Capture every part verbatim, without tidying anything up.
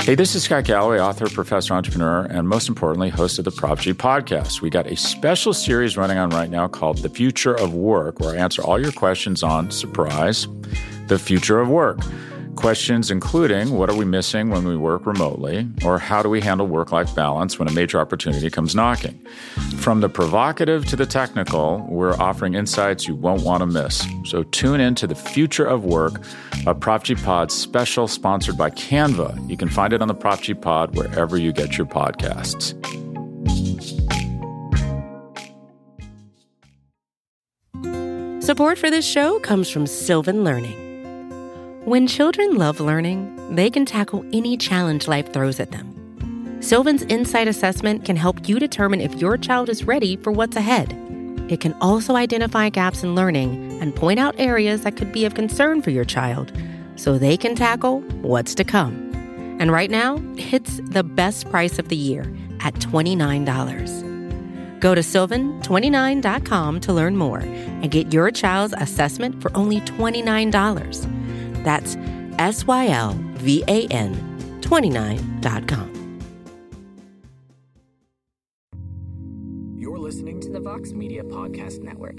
Hey, this is Scott Galloway, author, professor, entrepreneur, and most importantly, host of the Prop G podcast. We got a special series running on right now called The Future of Work, where I answer all your questions on, surprise, the future of work. Questions including, what are we missing when we work remotely? Or how do we handle work-life balance when a major opportunity comes knocking? From the provocative to the technical, we're offering insights you won't want to miss. So tune in to The Future of Work, a Prop G Pod special sponsored by Canva. You can find it on the Prop G Pod wherever you get your podcasts. Support for this show comes from Sylvan Learning. When children love learning, they can tackle any challenge life throws at them. Sylvan's Insight Assessment can help you determine if your child is ready for what's ahead. It can also identify gaps in learning and point out areas that could be of concern for your child so they can tackle what's to come. And right now, it's the best price of the year at twenty-nine dollars. Go to sylvan twenty-nine dot com to learn more and get your child's assessment for only twenty-nine dollars. That's S Y L V A N twenty-nine dot com. You're listening to the Vox Media Podcast Network.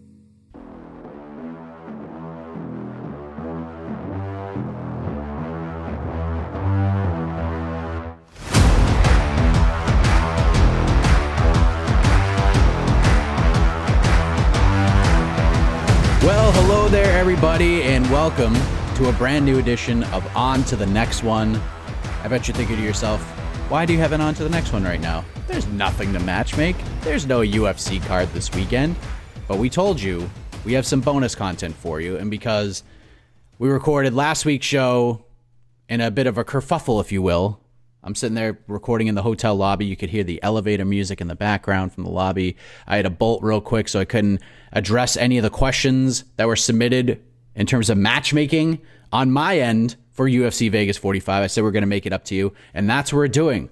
Well, hello there, everybody, and welcome to a brand new edition of On to the Next One. I bet you're thinking to yourself, why do you have an On to the Next One right now? There's nothing to matchmake. There's no U F C card this weekend. But we told you we have some bonus content for you, and because we recorded last week's show in a bit of a kerfuffle, if you will, I'm sitting there recording in the hotel lobby. You could hear the elevator music in the background from the lobby. I had to bolt real quick so I couldn't address any of the questions that were submitted in terms of matchmaking on my end for U F C Vegas forty-five. I said we're going to make it up to you, and that's what we're doing.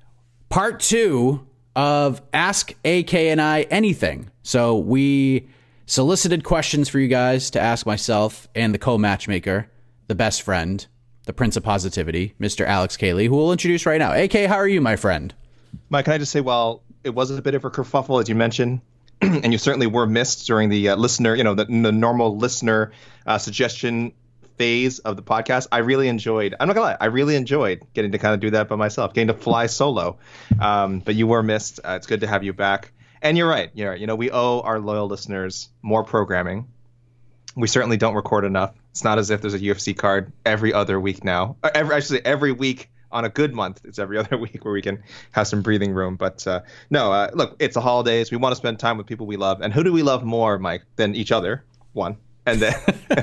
Part two of Ask A K and I Anything. So we solicited questions for you guys to ask myself and the co-matchmaker, the best friend, the Prince of Positivity, Mister Alex Cayley, who we'll introduce right now. A K, how are you, my friend? Mike, can I just say, well, it was a bit of a kerfuffle, as you mentioned, and you certainly were missed during the uh, listener, you know, the, the normal listener uh, suggestion phase of the podcast. I really enjoyed, I'm not gonna lie, I really enjoyed getting to kind of do that by myself, getting to fly solo. Um, but you were missed. Uh, it's good to have you back. And you're right. You're right. You know, we owe our loyal listeners more programming. We certainly don't record enough. It's not as if there's a U F C card every other week now. Every, I should say every week on a good month. It's every other week where we can have some breathing room. But uh, no, uh, look, it's the holidays. We want to spend time with people we love. And who do we love more, Mike, than each other? One. And then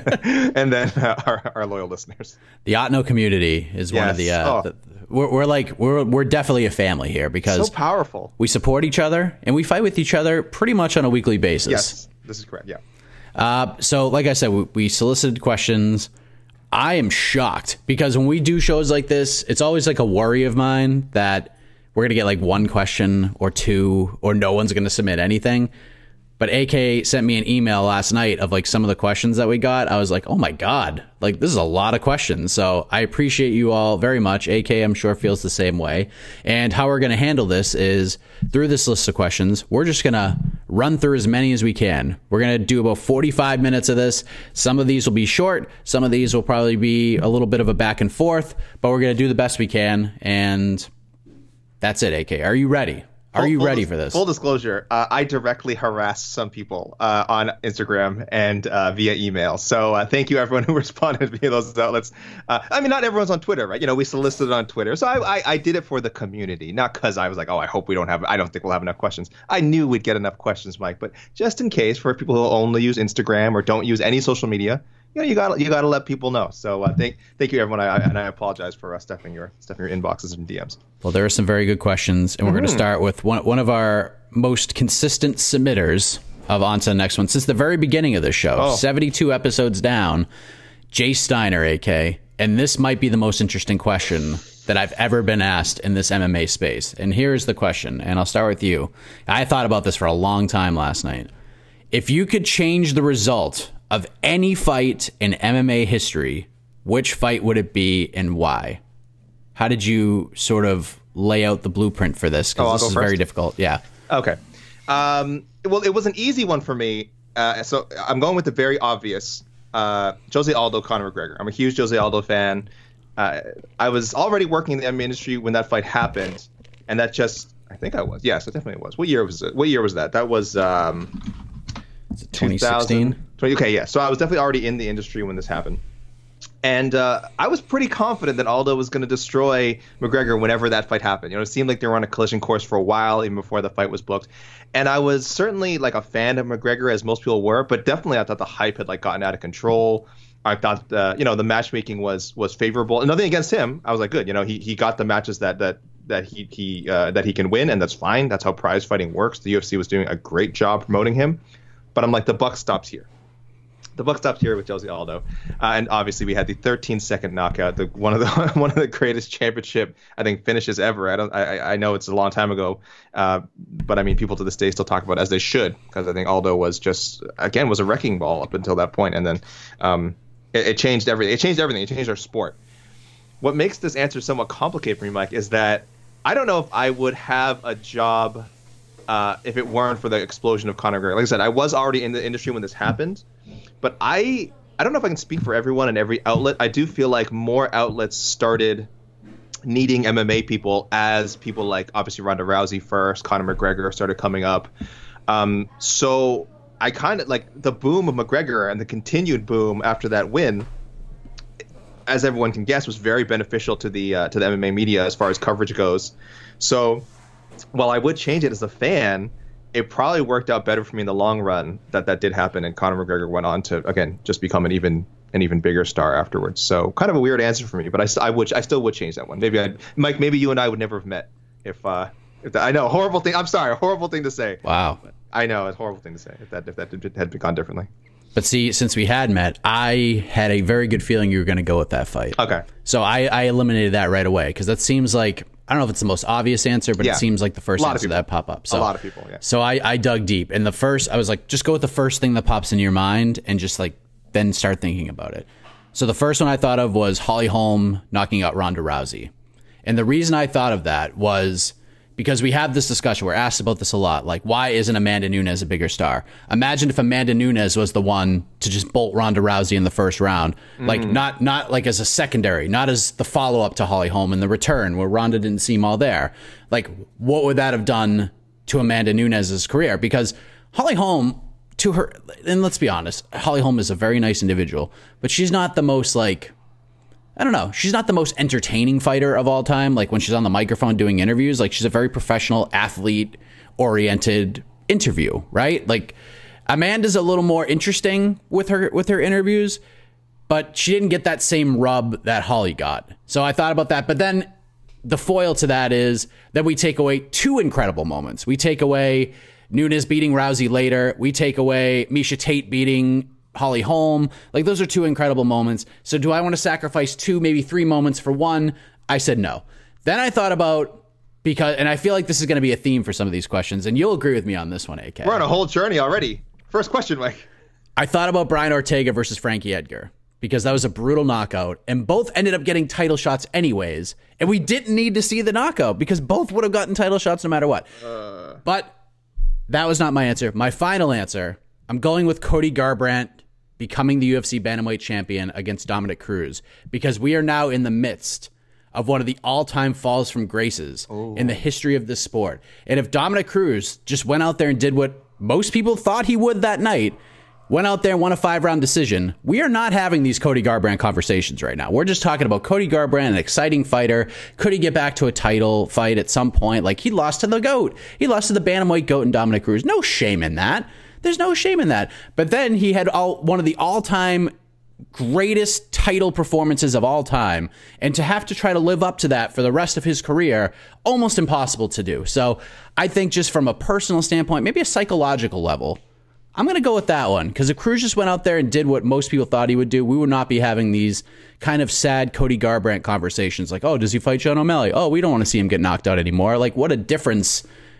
and then uh, our, our loyal listeners. The Otno community is yes. one of the, uh, oh. the we're, we're like we're we're definitely a family here because so powerful. We support each other and we fight with each other pretty much on a weekly basis. Yes, this is correct. Yeah. Uh, so like I said, we, we solicited questions. I am shocked because when we do shows like this, it's always like a worry of mine that we're going to get like one question or two or no one's going to submit anything. But A K sent me an email last night of like some of the questions that we got. I was like, oh my God, like this is a lot of questions. So I appreciate you all very much. A K, I'm sure, feels the same way. And how we're going to handle this is through this list of questions, we're just going to run through as many as we can. We're going to do about forty-five minutes of this. Some of these will be short. Some of these will probably be a little bit of a back and forth, but we're going to do the best we can. And that's it, A K. Are you ready? Are full, you ready full, for this? Full disclosure, uh, I directly harassed some people uh, on Instagram and uh, via email. So uh, thank you, everyone who responded via those outlets. Uh, I mean, not everyone's on Twitter, right? You know, we solicited on Twitter. So I, I, I did it for the community, not because I was like, oh, I hope we don't have, I don't think we'll have enough questions. I knew we'd get enough questions, Mike. But just in case, for people who only use Instagram or don't use any social media, you know, you got you got to let people know. So uh, thank thank you, everyone. I, and I apologize for uh, stuffing your stuffing your inboxes and D Ms. Well, there are some very good questions, and we're mm-hmm. going to start with one one of our most consistent submitters of On to the Next One since the very beginning of the show. Oh. seventy-two episodes down, Jay Steiner, A K. And this might be the most interesting question that I've ever been asked in this M M A space. And here's the question, and I'll start with you. I thought about this for a long time last night. If you could change the result of any fight in M M A history, which fight would it be and why? how did you sort of lay out the blueprint for this? Because oh, this is first. very difficult. Yeah. Okay. Um, well, it was an easy one for me. Uh, so I'm going with the very obvious. Uh, Jose Aldo, Conor McGregor. I'm a huge Jose Aldo fan. Uh, I was already working in the M M A industry when that fight happened, and that just, I think I was. Yes, it definitely was. What year was it? What year was that? That was um, twenty sixteen. Okay, yeah. So I was definitely already in the industry when this happened. And uh, I was pretty confident that Aldo was going to destroy McGregor whenever that fight happened. You know, it seemed like they were on a collision course for a while, even before the fight was booked. And I was certainly like a fan of McGregor, as most people were, but definitely I thought the hype had like gotten out of control. I thought, uh, you know, the matchmaking was was favorable. And nothing against him. I was like, good. You know, he he got the matches that that that he he uh, that he can win, and that's fine. That's how prize fighting works. The U F C was doing a great job promoting him. But I'm like, the buck stops here. The buck stopped here with Jose Aldo, uh, and obviously we had the thirteen second knockout, the one of the one of the greatest championship I think finishes ever. I don't, I, I know it's a long time ago, uh, but I mean people to this day still talk about it, as they should, because I think Aldo was just again was a wrecking ball up until that point, and then um, it, it changed everything. It changed everything. It changed our sport. What makes this answer somewhat complicated for me, Mike, is that I don't know if I would have a job uh, if it weren't for the explosion of Conor McGregor. Like I said, I was already in the industry when this happened. But I I don't know if I can speak for everyone and every outlet. I do feel like more outlets started needing M M A people as people like obviously Ronda Rousey first, Conor McGregor started coming up. Um, so I kind of like the boom of McGregor and the continued boom after that win, as everyone can guess, was very beneficial to the uh, to the M M A media as far as coverage goes. So while I would change it as a fan, it probably worked out better for me in the long run that that did happen, and Conor McGregor went on to again just become an even an even bigger star afterwards. So kind of a weird answer for me, but I, I would I still would change that one. Maybe I Mike, maybe you and I would never have met if uh if that, I know horrible thing. I'm sorry, horrible thing to say. Wow. I know it's a horrible thing to say if that if that had gone differently. But see, since we had met, I had a very good feeling you were going to go with that fight. Okay. So I, I eliminated that right away because that seems like, I don't know if it's the most obvious answer, but Yeah. it seems like the first answer that pop up. So, a lot of people, yeah. So I, I dug deep. And the first, I was like, just go with the first thing that pops into your mind and just like then start thinking about it. So the first one I thought of was Holly Holm knocking out Ronda Rousey. And the reason I thought of that was because we have this discussion. We're asked about this a lot. Like, why isn't Amanda Nunes a bigger star? Imagine if Amanda Nunes was the one to just bolt Ronda Rousey in the first round. Mm. Like, not not like as a secondary, not as the follow-up to Holly Holm in the return, where Ronda didn't seem all there. Like, what would that have done to Amanda Nunes' career? Because Holly Holm, to her, and let's be honest, Holly Holm is a very nice individual, but she's not the most, like, I don't know. She's not the most entertaining fighter of all time. Like when she's on the microphone doing interviews, like she's a very professional, athlete oriented interview, right? Like Amanda's a little more interesting with her, with her interviews, but she didn't get that same rub that Holly got. So I thought about that. But then the foil to that is that we take away two incredible moments. We take away Nunes beating Rousey later. We take away Miesha Tate beating Holly Holm. Like, those are two incredible moments. So do I want to sacrifice two, maybe three moments for one? I said no. Then I thought about, because, and I feel like this is going to be a theme for some of these questions, and you'll agree with me on this one, A K. We're on a whole journey already. First question, Mike. I thought about Brian Ortega versus Frankie Edgar, because that was a brutal knockout, and both ended up getting title shots anyways, and we didn't need to see the knockout, because both would have gotten title shots no matter what. Uh... But that was not my answer. My final answer, I'm going with Cody Garbrandt becoming the U F C Bantamweight champion against Dominic Cruz, because we are now in the midst of one of the all-time falls from graces Ooh. in the history of this sport. And if Dominic Cruz just went out there and did what most people thought he would that night, went out there and won a five-round decision, we are not having these Cody Garbrandt conversations right now. We're just talking about Cody Garbrandt, an exciting fighter. Could he get back to a title fight at some point? Like, he lost to the GOAT. He lost to the Bantamweight GOAT and Dominic Cruz. No shame in that. There's no shame in that. But then he had all, one of the all-time greatest title performances of all time. And to have to try to live up to that for the rest of his career, almost impossible to do. So I think just from a personal standpoint, maybe a psychological level, I'm going to go with that one. Because if Cruz just went out there and did what most people thought he would do, we would not be having these kind of sad Cody Garbrandt conversations. Like, oh, does he fight Sean O'Malley? Oh, we don't want to see him get knocked out anymore. Like, what a difference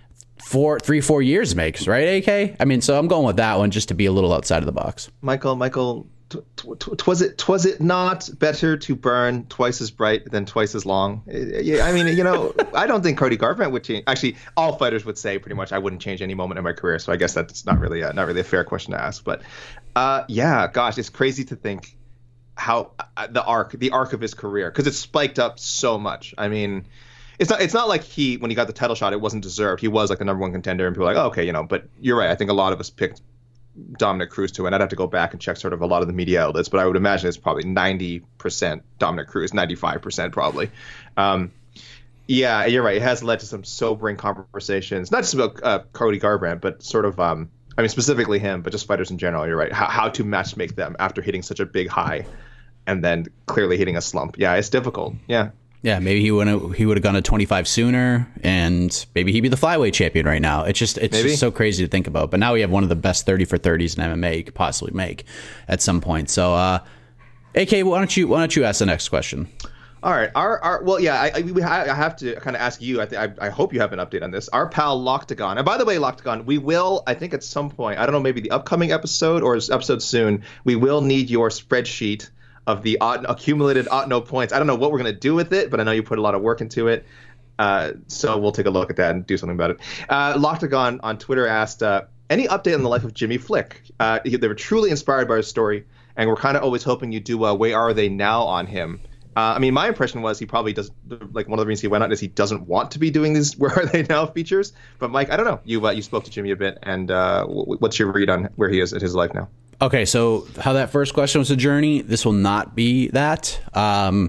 four, three, four years makes, right, A K? I mean, so I'm going with that one just to be a little outside of the box. Michael, Michael, Twas it twas it not better to burn twice as bright than twice as long? Yeah, I mean, you know, I don't think Cody Garbrandt would change. Actually, all fighters would say pretty much I wouldn't change any moment in my career. So I guess that's not really a, not really a fair question to ask. But uh, yeah, gosh, it's crazy to think how uh, the arc the arc of his career, because it's spiked up so much. I mean, it's not it's not like he when he got the title shot, it wasn't deserved. He was like the number one contender, and people were like, oh, okay, you know. But you're right. I think a lot of us picked Dominick Cruz to, and I'd have to go back and check sort of a lot of the media outlets, but I would imagine it's probably ninety percent Dominick Cruz, ninety-five percent probably. Um, yeah, you're right. It has led to some sobering conversations, not just about uh, Cody Garbrandt, but sort of, um, I mean, specifically him, but just fighters in general. You're right. How, how to match make them after hitting such a big high and then clearly hitting a slump. Yeah, it's difficult. Yeah. Yeah, maybe he would he would have gone to twenty-five sooner, and maybe he'd be the flyweight champion right now. It's just it's maybe. just so crazy to think about. But now we have one of the best thirty for thirties in M M A you could possibly make at some point. So, uh, A K, why don't you why don't you ask the next question? All right. Our, our well, yeah, I, I, I have to kind of ask you. I, th- I I hope you have an update on this. Our pal Loctagon. And by the way, Loctagon, we will, I think at some point, I don't know, maybe the upcoming episode or episode soon, we will need your spreadsheet of the accumulated Otno points. I don't know what we're going to do with it, but I know you put a lot of work into it. Uh, so we'll take a look at that and do something about it. Uh, Loctagon on Twitter asked, uh, any update on the life of Jimmy Flick? Uh, they were truly inspired by his story, and we're kind of always hoping you do uh, Where Are They Now on him. Uh, I mean, my impression was he probably does, like one of the reasons he went out is he doesn't want to be doing these Where Are They Now features. But Mike, I don't know. You uh, you spoke to Jimmy a bit, and uh, w- what's your read on where he is at his life now? Okay, so how that first question was a journey, this will not be that. Um,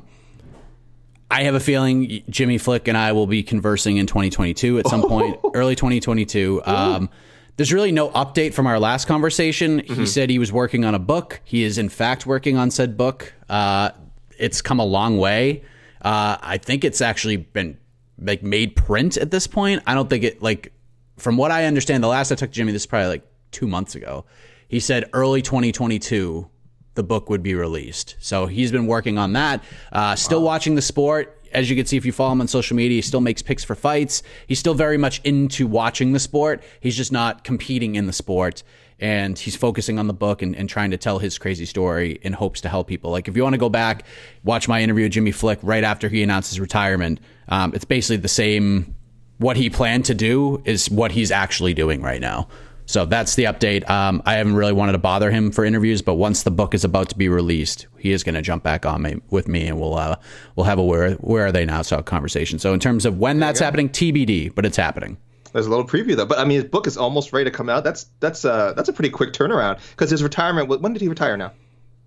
I have a feeling Jimmy Flick and I will be conversing in twenty twenty-two at some point, early twenty twenty-two. Um, there's really no update from our last conversation. Mm-hmm. He said he was working on a book. He is, in fact, working on said book. Uh, it's come a long way. Uh, I think it's actually been like made print at this point. I don't think it, like, from what I understand, the last I talked to Jimmy, this is probably like two months ago. He said early twenty twenty-two, the book would be released. So he's been working on that. Uh, still wow. watching the sport. As you can see, if you follow him on social media, he still makes picks for fights. He's still very much into watching the sport. He's just not competing in the sport. And he's focusing on the book and, and trying to tell his crazy story in hopes to help people. Like, if you want to go back, watch my interview with Jimmy Flick right after he announced his retirement. Um, it's basically the same. What he planned to do is what he's actually doing right now. So that's the update. Um, I haven't really wanted to bother him for interviews, but once the book is about to be released, he is going to jump back on me with me, and we'll uh, we'll have a where where are they now style conversation. So in terms of when that's happening, T B D, but it's happening. There's a little preview though, but I mean, his book is almost ready to come out. That's that's uh that's a pretty quick turnaround because his retirement. When did he retire now?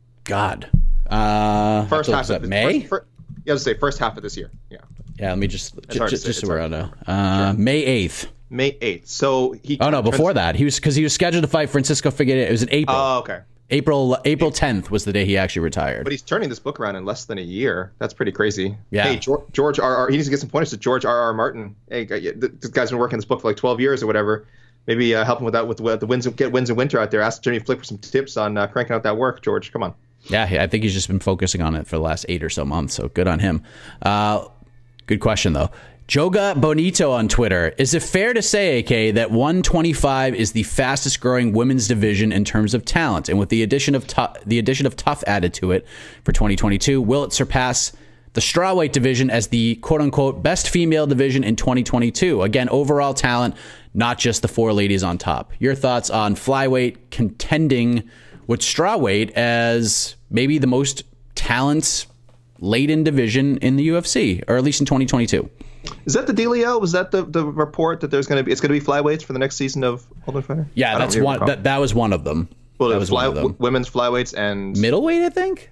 God, uh, first half of May. First, first, yeah, I was say first half of this year. Yeah. Yeah. Let me just j- j- just so we're on now. Uh, sure. May eighth. May eighth. So he. Oh no! Before that, he was because he was scheduled to fight Francisco Figueiredo. It was in April. Oh, okay. April April tenth was the day he actually retired. But he's turning this book around in less than a year. That's pretty crazy. Yeah. Hey, George, George R. R. He needs to get some pointers to George R. R. Martin. Hey, this guy's been working on this book for like twelve years or whatever. Maybe uh, help him with that with the, the wins. Get wins in winter out there. Ask Jimmy Flick for some tips on uh, cranking out that work. George, come on. Yeah, I think he's just been focusing on it for the last eight or so months. So good on him. Uh, good question though. Joga Bonito on Twitter. Is it fair to say, A K, that one twenty-five is the fastest growing women's division in terms of talent? And with the addition of tu- the addition of Tough added to it for twenty twenty-two, will it surpass the strawweight division as the quote unquote best female division in twenty twenty-two? Again, overall talent, not just the four ladies on top. Your thoughts on flyweight contending with strawweight as maybe the most talent laden division in the U F C, or at least in twenty twenty-two? Is that the dealio? Was that the, the report that there's going to be? It's going to be flyweights for the next season of Ultimate Fighter. Yeah, that's one. That, that was one of them. Well, that it was fly, one of them. W- women's flyweights and middleweight, I think.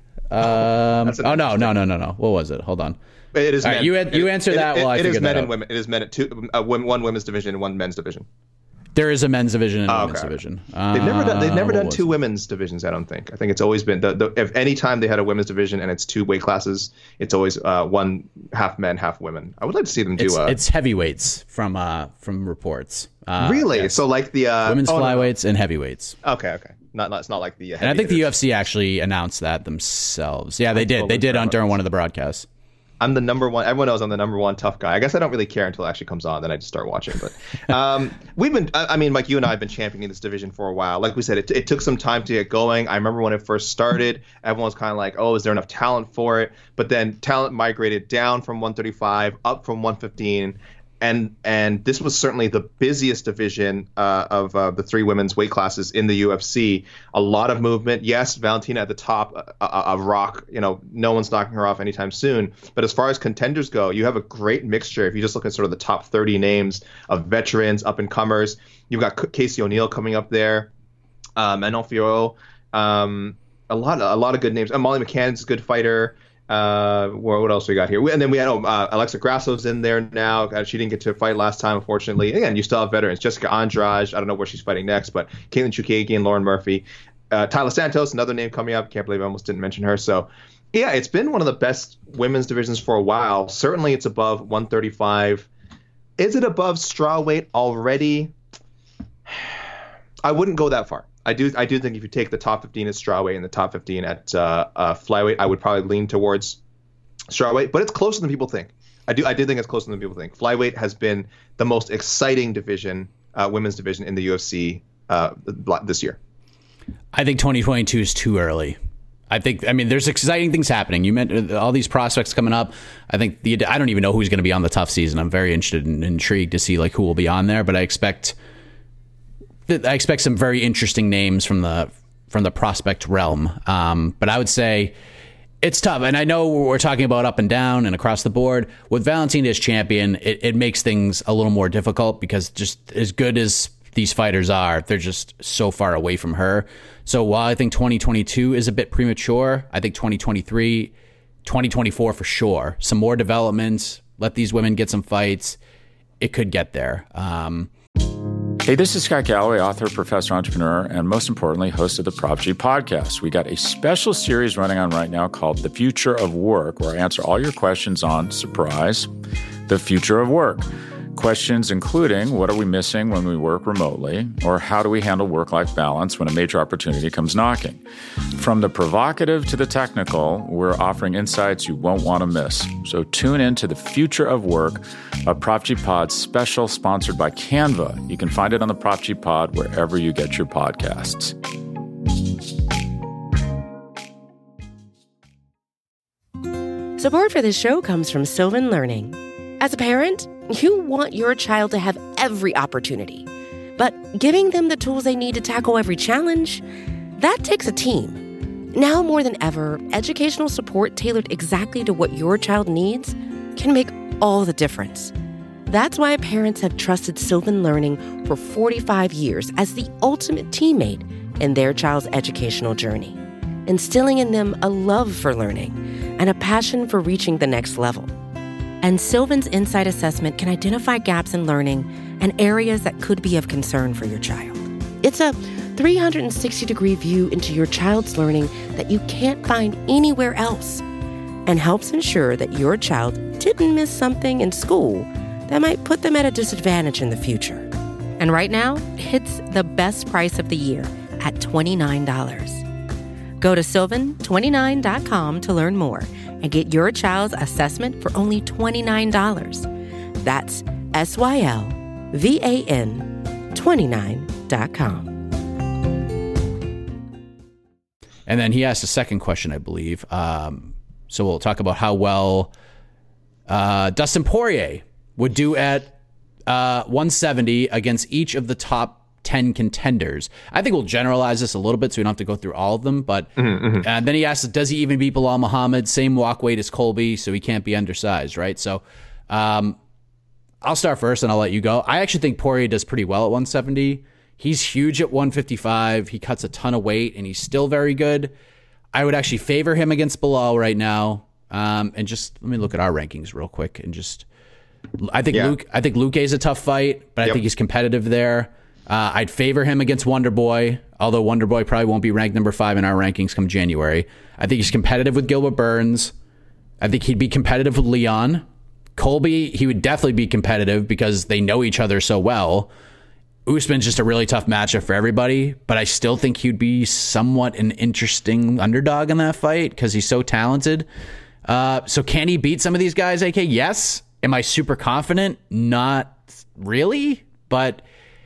Um, oh no, no, no, no, no. What was it? Hold on. It is. All men. right, you had, you it, answer it, that it, while I it figure is men that and out. women. It is men at two, uh, one women's division and one men's division. There is a men's division and a oh, women's okay. division. They've never done. They've never uh, done two it? women's divisions. I don't think. I think it's always been the, the if any time they had a women's division and it's two weight classes, it's always uh, one half men, half women. I would like to see them do. It's, uh, it's heavyweights from uh, from reports. Uh, really? yes. So like the uh, women's oh, flyweights no, no. and heavyweights. Okay, okay. Not, not it's not like the. Uh, and I think division. the U F C actually announced that themselves. Yeah, they did. They did on during one of the broadcasts. I'm the number one. Everyone knows I'm the number one tough guy. I guess I don't really care until it actually comes on. Then I just start watching. But um, we've been, I, I mean, like you and I have been championing this division for a while. Like we said, it, it took some time to get going. I remember when it first started, everyone was kind of like, oh, is there enough talent for it? But then talent migrated down from one thirty-five, up from one fifteen. And and this was certainly the busiest division uh, of uh, the three women's weight classes in the U F C. A lot of movement. Yes, Valentina at the top uh, of rock. You know, no one's knocking her off anytime soon. But as far as contenders go, you have a great mixture. If you just look at sort of the top thirty names of veterans, up and comers, you've got Casey O'Neill coming up there, uh, Manon Fiorot, um, a lot a lot of good names. Uh, Molly McCann's a good fighter. Uh, what else we got here? We, and then we had oh, uh, Alexa Grasso's in there now. Uh, she didn't get to fight last time, unfortunately. Again, you still have veterans. Jessica Andrade, I don't know where she's fighting next, but Caitlin Chukagian, Lauren Murphy, uh, Tyler Santos, another name coming up. Can't believe I almost didn't mention her. So, yeah, it's been one of the best women's divisions for a while. Certainly, it's above one thirty-five. Is it above strawweight already? I wouldn't go that far. I do I do think if you take the top fifteen at strawweight and the top fifteen at uh, uh, flyweight, I would probably lean towards strawweight, but it's closer than people think. I do I do think it's closer than people think. Flyweight has been the most exciting division, uh, women's division in the U F C uh, this year. I think twenty twenty-two is too early. I think, I mean, there's exciting things happening. You meant all these prospects coming up. I think the I don't even know who's going to be on the tough season. I'm very interested and intrigued to see like who will be on there, but I expect. I expect some very interesting names from the from the prospect realm. Um, but I would say it's tough. And I know we're talking about up and down and across the board. With Valentina as champion, it, it makes things a little more difficult because just as good as these fighters are, they're just so far away from her. So while I think twenty twenty-two is a bit premature, I think twenty twenty-three, twenty twenty-four for sure. Some more development, let these women get some fights. It could get there. Um, Hey, this is Scott Galloway, author, professor, entrepreneur, and most importantly, host of the Prop G podcast. We got a special series running on right now called The Future of Work, where I answer all your questions on, surprise, the future of work. Questions including, what are we missing when we work remotely? Or how do we handle work-life balance when a major opportunity comes knocking? From the provocative to the technical, we're offering insights you won't want to miss. So tune in to The Future of Work, a Prop G Pod special sponsored by Canva. You can find it on the Prop G Pod wherever you get your podcasts. Support for this show comes from Sylvan Learning. As a parent, you want your child to have every opportunity, but giving them the tools they need to tackle every challenge, that takes a team. Now more than ever, educational support tailored exactly to what your child needs can make all the difference. That's why parents have trusted Sylvan Learning for forty-five years as the ultimate teammate in their child's educational journey, instilling in them a love for learning and a passion for reaching the next level. And Sylvan's Insight Assessment can identify gaps in learning and areas that could be of concern for your child. It's a three hundred sixty degree view into your child's learning that you can't find anywhere else, and helps ensure that your child didn't miss something in school that might put them at a disadvantage in the future. And right now, it's the best price of the year at twenty-nine dollars. Go to sylvan twenty-nine dot com to learn more and get your child's assessment for only twenty-nine dollars. That's S Y L V A N twenty-nine dot com. And then he asked a second question, I believe. Um, so we'll talk about how well uh, Dustin Poirier would do at uh, one seventy against each of the top ten contenders. I think we'll generalize this a little bit so we don't have to go through all of them. But mm-hmm, mm-hmm. Uh, then he asked, does he even beat Bilal Muhammad? Same walk weight as Colby, so he can't be undersized, right? So um, I'll start first and I'll let you go. I actually think Poirier does pretty well at one seventy. He's huge at one fifty-five. He cuts a ton of weight and he's still very good. I would actually favor him against Bilal right now. Um, and just let me look at our rankings real quick and just I think yeah. Luke I think Luque is a tough fight, but yep. I think he's competitive there. Uh, I'd favor him against Wonderboy, although Wonderboy probably won't be ranked number five in our rankings come January. I think he's competitive with Gilbert Burns. I think he'd be competitive with Leon. Colby, he would definitely be competitive because they know each other so well. Usman's just a really tough matchup for everybody, but I still think he'd be somewhat an interesting underdog in that fight because he's so talented. Uh, so can he beat some of these guys, A K? Yes. Am I super confident? Not really, but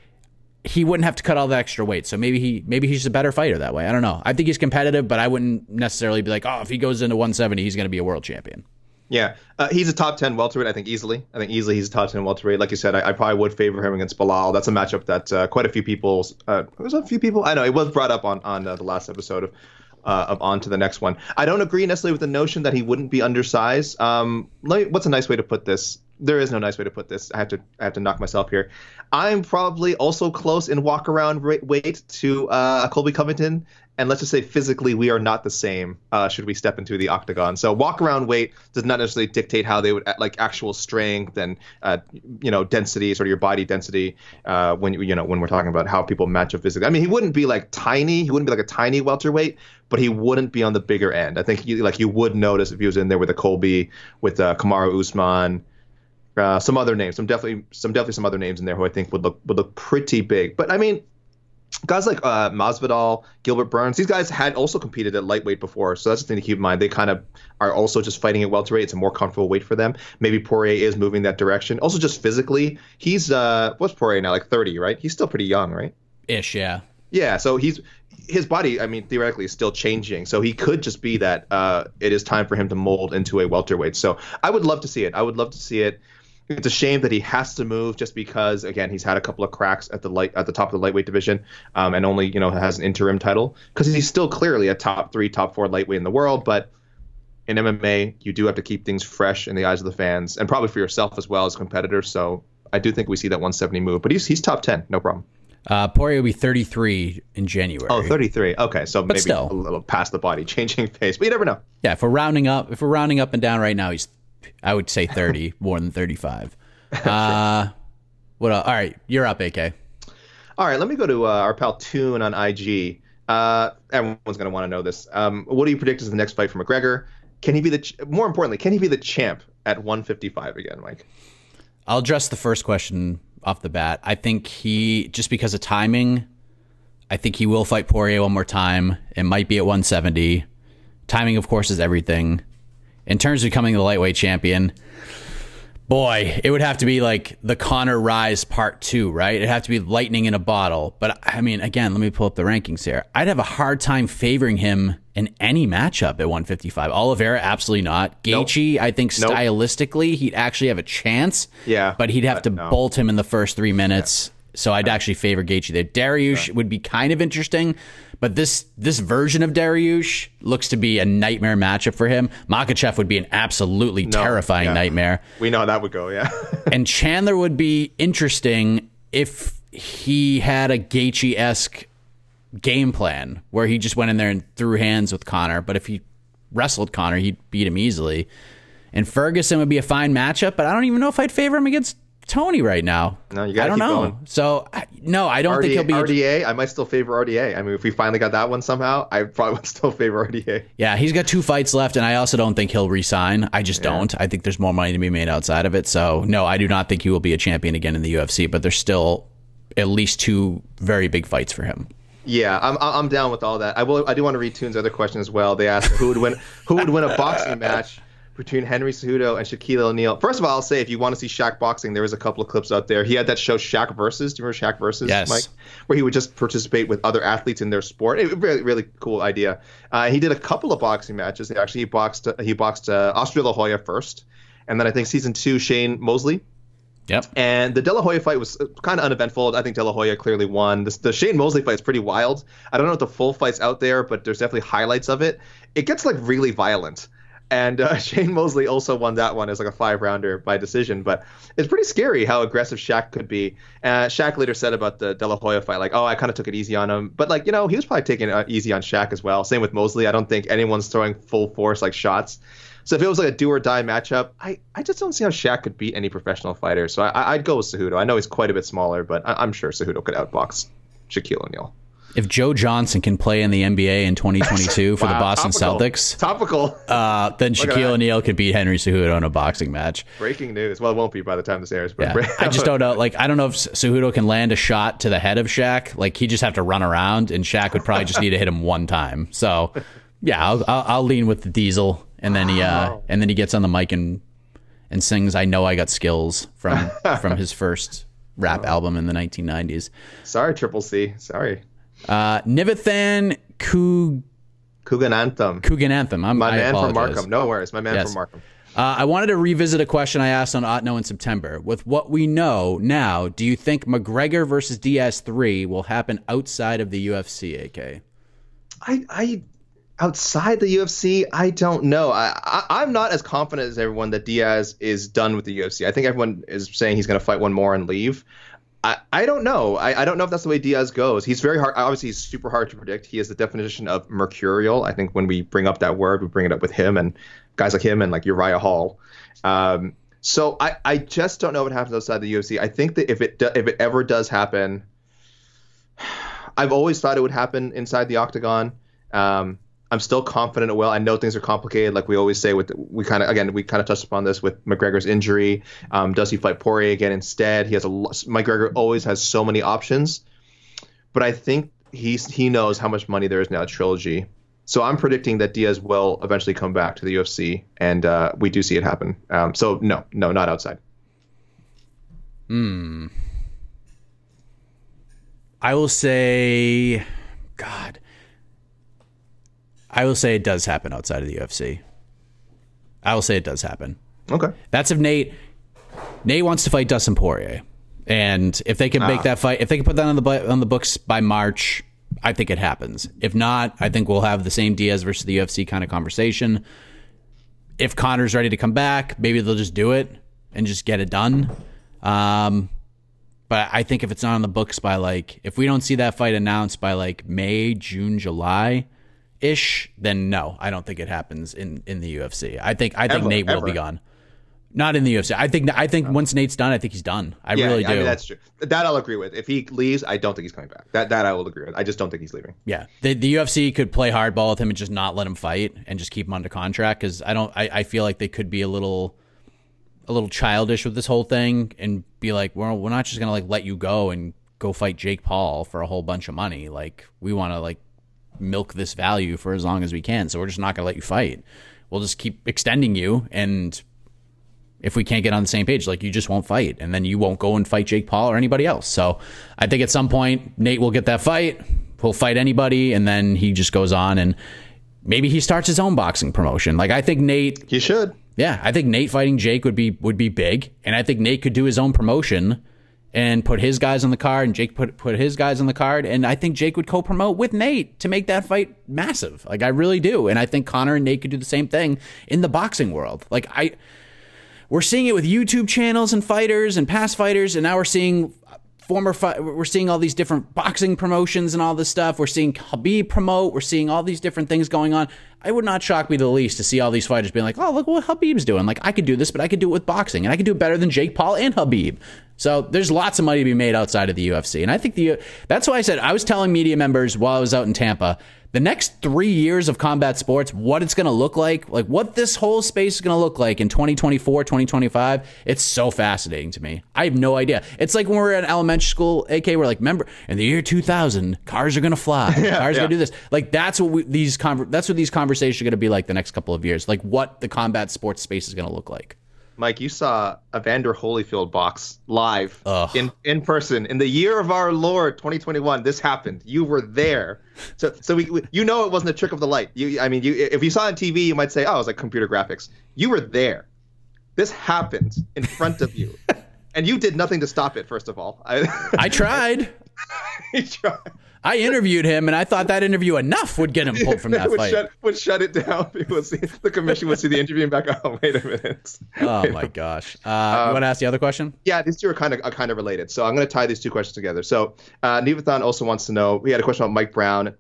he wouldn't have to cut all the extra weight. So maybe he maybe he's a better fighter that way. I don't know. I think he's competitive, but I wouldn't necessarily be like, oh, if he goes into one seventy, he's going to be a world champion. Yeah, uh, he's a top ten welterweight, I think, easily. I think easily he's a top ten welterweight. Like you said, I, I probably would favor him against Belal. That's a matchup that uh, quite a few people, uh, there's a few people, I know, it was brought up on, on uh, the last episode of uh, of On to the Next One. I don't agree necessarily with the notion that he wouldn't be undersized. Um, let me, what's a nice way to put this? There is no nice way to put this. I have to I have to knock myself here. I'm probably also close in walk around weight to uh, Colby Covington, and let's just say physically we are not the same. Uh, should we step into the octagon? So walk around weight does not necessarily dictate how they would like actual strength and uh, you know density, sort of your body density. Uh, when you know when we're talking about how people match up physically. I mean, he wouldn't be like tiny. He wouldn't be like a tiny welterweight, but he wouldn't be on the bigger end. I think you, like you would notice if he was in there with a Colby, with uh, Kamaru Usman. Uh, some other names, some definitely, some definitely some other names in there who I think would look would look pretty big. But I mean, guys like uh, Masvidal, Gilbert Burns, these guys had also competed at lightweight before, so that's the thing to keep in mind. They kind of are also just fighting at welterweight. It's a more comfortable weight for them. Maybe Poirier is moving that direction. Also, just physically, he's uh, what's Poirier now? Like thirty, right? He's still pretty young, right? Ish, yeah. Yeah, so he's his body, I mean, theoretically is still changing. So he could just be that uh, it is time for him to mold into a welterweight. So I would love to see it. I would love to see it. It's a shame that he has to move just because, again, he's had a couple of cracks at the light at the top of the lightweight division, um, and only you know has an interim title because he's still clearly a top three, top four lightweight in the world. But in M M A, you do have to keep things fresh in the eyes of the fans, and probably for yourself as well as a competitor. So I do think we see that one seventy move, but he's he's top ten, no problem. Uh, Poirier will be thirty-three in January. Oh, thirty-three. Okay, so but maybe still. a little past the body changing phase, but you never know. Yeah, if we're rounding up, if we're rounding up and down right now, he's I would say thirty, more than thirty-five. Uh, what else? All right, you're up, A K. All right, let me go to uh, our pal Toon on I G. Uh, everyone's going to want to know this. Um, what do you predict is the next fight for McGregor? Can he be the ch- more importantly, can he be the champ at one fifty-five again, Mike? I'll address the first question off the bat. I think he, just because of timing, I think he will fight Poirier one more time. It might be at one seventy. Timing, of course, is everything. In terms of becoming the lightweight champion, boy, it would have to be like the Conor Rise part two, right? It'd have to be lightning in a bottle. But I mean, again, let me pull up the rankings here. I'd have a hard time favoring him in any matchup at one fifty-five. Oliveira, absolutely not. Gaethje, nope. I think nope. stylistically, he'd actually have a chance. Yeah. But he'd have but to no. bolt him in the first three minutes. Yeah. So I'd actually favor Gaethje there. Dariush yeah. would be kind of interesting, but this this version of Dariush looks to be a nightmare matchup for him. Makhachev would be an absolutely no, terrifying yeah. nightmare. We know how that would go, yeah. And Chandler would be interesting if he had a Gaethje-esque game plan where he just went in there and threw hands with Conor, but if he wrestled Conor, he'd beat him easily. And Ferguson would be a fine matchup, but I don't even know if I'd favor him against Tony right now. No, you gotta I don't keep know. going. So no, I don't R D A, think he'll be R D A. I might still favor R D A. I mean, if we finally got that one somehow, I probably would still favor R D A. Yeah, he's got two fights left, and I also don't think he'll resign. I just yeah. don't. I think there's more money to be made outside of it. So no, I do not think he will be a champion again in the U F C. But there's still at least two very big fights for him. Yeah, I'm I'm down with all that. I will. I do want to read Toon's other question as well. They asked who would win who would win a boxing match between Henry Cejudo and Shaquille O'Neal. First of all, I'll say if you want to see Shaq boxing, there is a couple of clips out there. He had that show Shaq Versus. Do you remember Shaq Versus, yes. Mike? Where he would just participate with other athletes in their sport. It, really, really cool idea. Uh, he did a couple of boxing matches. Actually, he boxed he boxed uh, Oscar De La Hoya first, and then I think season two Shane Mosley. Yep. And the De La Hoya fight was kind of uneventful. I think De La Hoya clearly won. This, the Shane Mosley fight is pretty wild. I don't know if the full fight's out there, but there's definitely highlights of it. It gets like really violent. And uh, Shane Mosley also won that one as like a five-rounder by decision. But it's pretty scary how aggressive Shaq could be. Uh, Shaq later said about the De La Hoya fight, like, oh, I kind of took it easy on him. But, like, you know, he was probably taking it easy on Shaq as well. Same with Mosley. I don't think anyone's throwing full force, like, shots. So if it was like a do-or-die matchup, I, I just don't see how Shaq could beat any professional fighter. So I, I'd go with Cejudo. I know he's quite a bit smaller, but I, I'm sure Cejudo could outbox Shaquille O'Neal. If Joe Johnson can play in the N B A in twenty twenty-two for wow, the Boston topical. Celtics, topical, uh, then Shaquille O'Neal could beat Henry Cejudo in a boxing match. Breaking news. Well, it won't be by the time this airs. But yeah. I just don't know. Like, I don't know if Cejudo can land a shot to the head of Shaq. Like, he'd just have to run around, and Shaq would probably just need to hit him one time. So, yeah, I'll, I'll, I'll lean with the Diesel and then he uh, oh. and then he gets on the mic and and sings "I Know I Got Skills" from from his first rap oh. album in the nineteen nineties. Sorry, Triple C. Sorry. Uh, Nivithan Kug Kuganantham. Kuganantham. I'm, My I man apologize. from Markham. No worries. My man yes. from Markham. Uh, I wanted to revisit a question I asked on Otno in September. With what we know now, do you think McGregor versus Diaz three will happen outside of the U F C, A K? I, I outside the U F C, I don't know. I, I, I'm not as confident as everyone that Diaz is done with the U F C. I think everyone is saying he's going to fight one more and leave. I, I don't know. I, I don't know if that's the way Diaz goes. He's very hard. Obviously, he's super hard to predict. He is the definition of mercurial. I think when we bring up that word, we bring it up with him and guys like him and like Uriah Hall. Um, so I, I just don't know what happens outside the U F C. I think that if it do, if it ever does happen, I've always thought it would happen inside the octagon. Um, I'm still confident it will. I know things are complicated, like we always say. With the, we kind of again we kind of touched upon this with McGregor's injury. Um, does he fight Poirier again instead? He has a McGregor always has so many options, but I think he's he knows how much money there is now at Trilogy. So I'm predicting that Diaz will eventually come back to the U F C, and uh, we do see it happen. Um, so no, no, not outside. Hmm. I will say, God. I will say it does happen outside of the U F C. I will say it does happen. Okay. That's if Nate Nate wants to fight Dustin Poirier, and if they can make ah. that fight, if they can put that on the on the books by March, I think it happens. If not, I think we'll have the same Diaz versus the U F C kind of conversation. If Conor's ready to come back, maybe they'll just do it and just get it done. Um, but I think if it's not on the books by like, if we don't see that fight announced by like May, June, July. Ish, then no, I don't think it happens in, in the U F C. I think I think ever, Nate will ever. be gone. Not in the U F C. I think I think once Nate's done, I think he's done. I yeah, really I do. mean, that's true. That I'll agree with. If he leaves, I don't think he's coming back. That that I will agree with. I just don't think he's leaving. Yeah, the the U F C could play hardball with him and just not let him fight and just keep him under contract because I don't. I, I feel like they could be a little a little childish with this whole thing and be like, well, we're not just gonna like let you go and go fight Jake Paul for a whole bunch of money. Like we want to like. milk this value for as long as we can, so we're just not going to let you fight. We'll just keep extending you, and if we can't get on the same page, like you just won't fight, and then you won't go and fight Jake Paul or anybody else. So I think at some point Nate will get that fight, he'll fight anybody, and then he just goes on and maybe he starts his own boxing promotion. Like I think Nate he should yeah I think Nate fighting Jake would be would be big, and I think Nate could do his own promotion and put his guys on the card, and Jake put put his guys on the card, and I think Jake would co-promote with Nate to make that fight massive. Like I really do, and I think Conor and Nate could do the same thing in the boxing world. Like I, we're seeing it with YouTube channels and fighters and past fighters, and now we're seeing former fight. We're seeing all these different boxing promotions and all this stuff. We're seeing Khabib promote. We're seeing all these different things going on. It would not shock me the least to see all these fighters being like, "Oh, look what Khabib's doing! Like I could do this, but I could do it with boxing, and I could do it better than Jake Paul and Khabib." So there's lots of money to be made outside of the U F C. And I think the that's why I said I was telling media members while I was out in Tampa, the next three years of combat sports, what it's going to look like, like what this whole space is going to look like in twenty twenty-four, twenty twenty-five, it's so fascinating to me. I have no idea. It's like when we were in elementary school, A K, we're like, remember, in the year two thousand, cars are going to fly. Yeah, cars are yeah. going to do this. Like that's what we, these con- that's what these conversations are going to be like the next couple of years, like what the combat sports space is going to look like. Mike, you saw Evander Holyfield box live Ugh. in, in person in the year of our Lord twenty twenty-one. This happened. You were there, so so we, we you know it wasn't a trick of the light. You I mean you if you saw it on T V, you might say, oh, it was like computer graphics. You were there. This happened in front of you, and you did nothing to stop it. First of all, I, I tried. you tried. I interviewed him, and I thought that interview enough would get him pulled from that would fight. Shut, would shut it down. People would see, the commission would see the interview and back, oh, wait a minute. Oh, my gosh. Uh, um, you want to ask the other question? Yeah, these two are kind of are kind of related. So I'm going to tie these two questions together. So uh, Nivathan also wants to know, we had a question about Mike Brown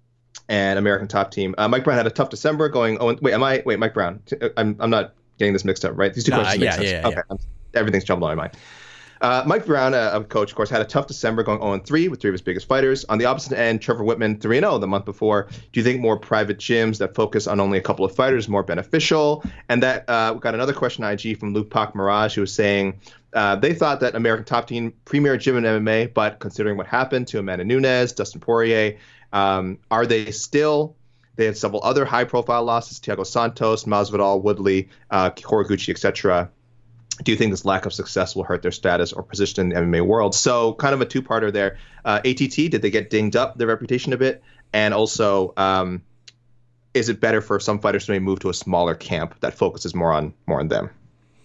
and American Top Team. Uh, Mike Brown had a tough December going, oh, wait, am I, wait, Mike Brown. I'm I'm not getting this mixed up, right? These two no, questions uh, yeah, make sense. yeah, yeah, okay, yeah. Everything's jumbled on my mind. Uh, Mike Brown, a, a coach, of course, had a tough December going oh and three with three of his biggest fighters. On the opposite end, Trevor Whitman, three and oh the month before. Do you think more private gyms that focus on only a couple of fighters more beneficial? And that uh, we got another question on I G from Luke Pak Mirage, who was saying uh, they thought that American Top Team premier gym in M M A, but considering what happened to Amanda Nunes, Dustin Poirier, um, are they still They had several other high-profile losses: Thiago Santos, Masvidal, Woodley, uh, Horiguchi, et cetera. Do you think this lack of success will hurt their status or position in the M M A world? So kind of a two-parter there. Uh, A T T, did they get dinged up, their reputation a bit? And also, um, is it better for some fighters to maybe move to a smaller camp that focuses more on more on them?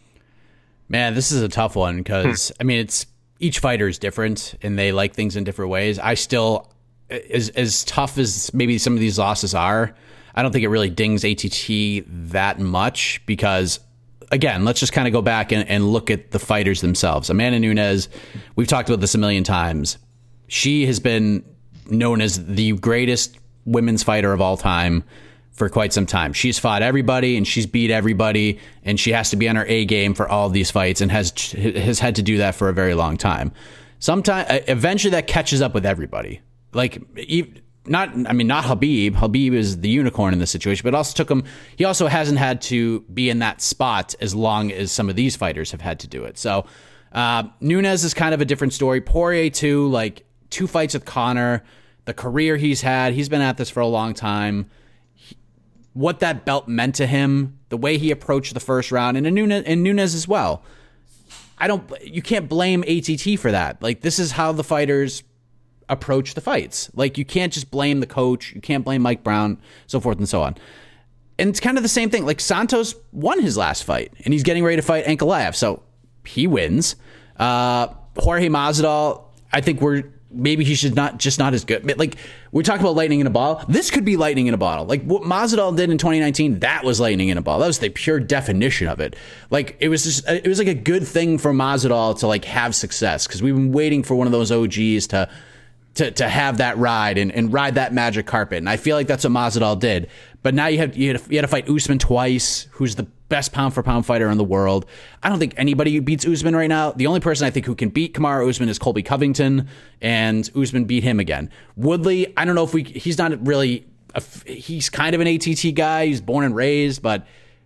Man, this is a tough one because, hmm. I mean, it's each fighter is different and they like things in different ways. I still, as, as tough as maybe some of these losses are, I don't think it really dings A T T that much because, again, let's just kind of go back and, and look at the fighters themselves. Amanda Nunes, we've talked about this a million times. She has been known as the greatest women's fighter of all time for quite some time. She's fought everybody and she's beat everybody, and she has to be on her A game for all of these fights and has has had to do that for a very long time. Sometime, eventually that catches up with everybody. Like, Not, I mean, not Khabib. Khabib is the unicorn in this situation, but it also took him. He also hasn't had to be in that spot as long as some of these fighters have had to do it. So, uh, Nunes is kind of a different story. Poirier too, like two fights with Conor, the career he's had. He's been at this for a long time. He, what that belt meant to him, the way he approached the first round, and in Nunes, and Nunes as well. I don't. You can't blame A T T for that. Like, this is how the fighters approach the fights. Like, you can't just blame the coach. You can't blame Mike Brown, so forth and so on. And it's kind of the same thing. Like, Santos won his last fight, and he's getting ready to fight Ankalaev, so he wins. Uh, Jorge Masvidal, I think we're maybe he should not just not as good. Like, we're talking about lightning in a bottle. This could be lightning in a bottle. Like what Masvidal did in twenty nineteen, that was lightning in a bottle. That was the pure definition of it. Like, it was just it was like a good thing for Masvidal to like have success, because we've been waiting for one of those O Gs to. To, to have that ride and, and ride that magic carpet. And I feel like that's what Masvidal did. But now you have you had, to, you had to fight Usman twice, who's the best pound for pound fighter in the world. I don't think anybody beats Usman right now. The only person I think who can beat Kamaru Usman is Colby Covington, and Usman beat him again. Woodley, I don't know if we, he's not really, a, he's kind of an A T T guy. He's born and raised, but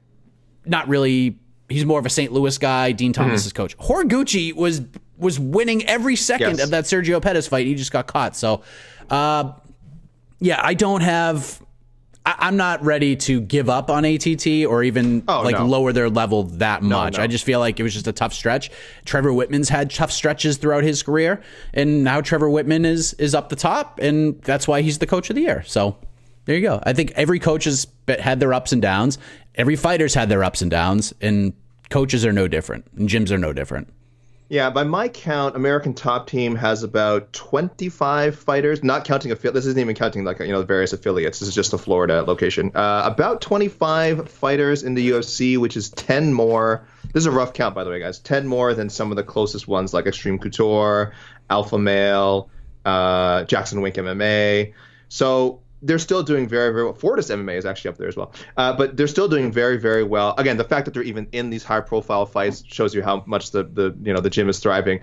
not really. He's more of a Saint Louis guy, Dean Thomas's mm-hmm. coach. Horiguchi was was winning every second yes. of that Sergio Pettis fight. He just got caught. So, uh, yeah, I don't have... I, I'm not ready to give up on A T T or even oh, like no. lower their level that much. No, no. I just feel like it was just a tough stretch. Trevor Whitman's had tough stretches throughout his career, and now Trevor Whitman is is up the top, and that's why he's the coach of the year. So there you go. I think every coach has had their ups and downs. Every fighter's had their ups and downs, and coaches are no different, and gyms are no different. Yeah, by my count, American Top Team has about twenty-five fighters, not counting affiliates. This isn't even counting like you know the various affiliates. This is just a Florida location. Uh, about twenty-five fighters in the U F C, which is ten more. This is a rough count, by the way, guys. ten more than some of the closest ones like Extreme Couture, Alpha Male, uh, Jackson Wink M M A. So they're still doing very, very well. Fortis M M A is actually up there as well. Uh, but they're still doing very, very well. Again, the fact that they're even in these high-profile fights shows you how much the, the you know the gym is thriving.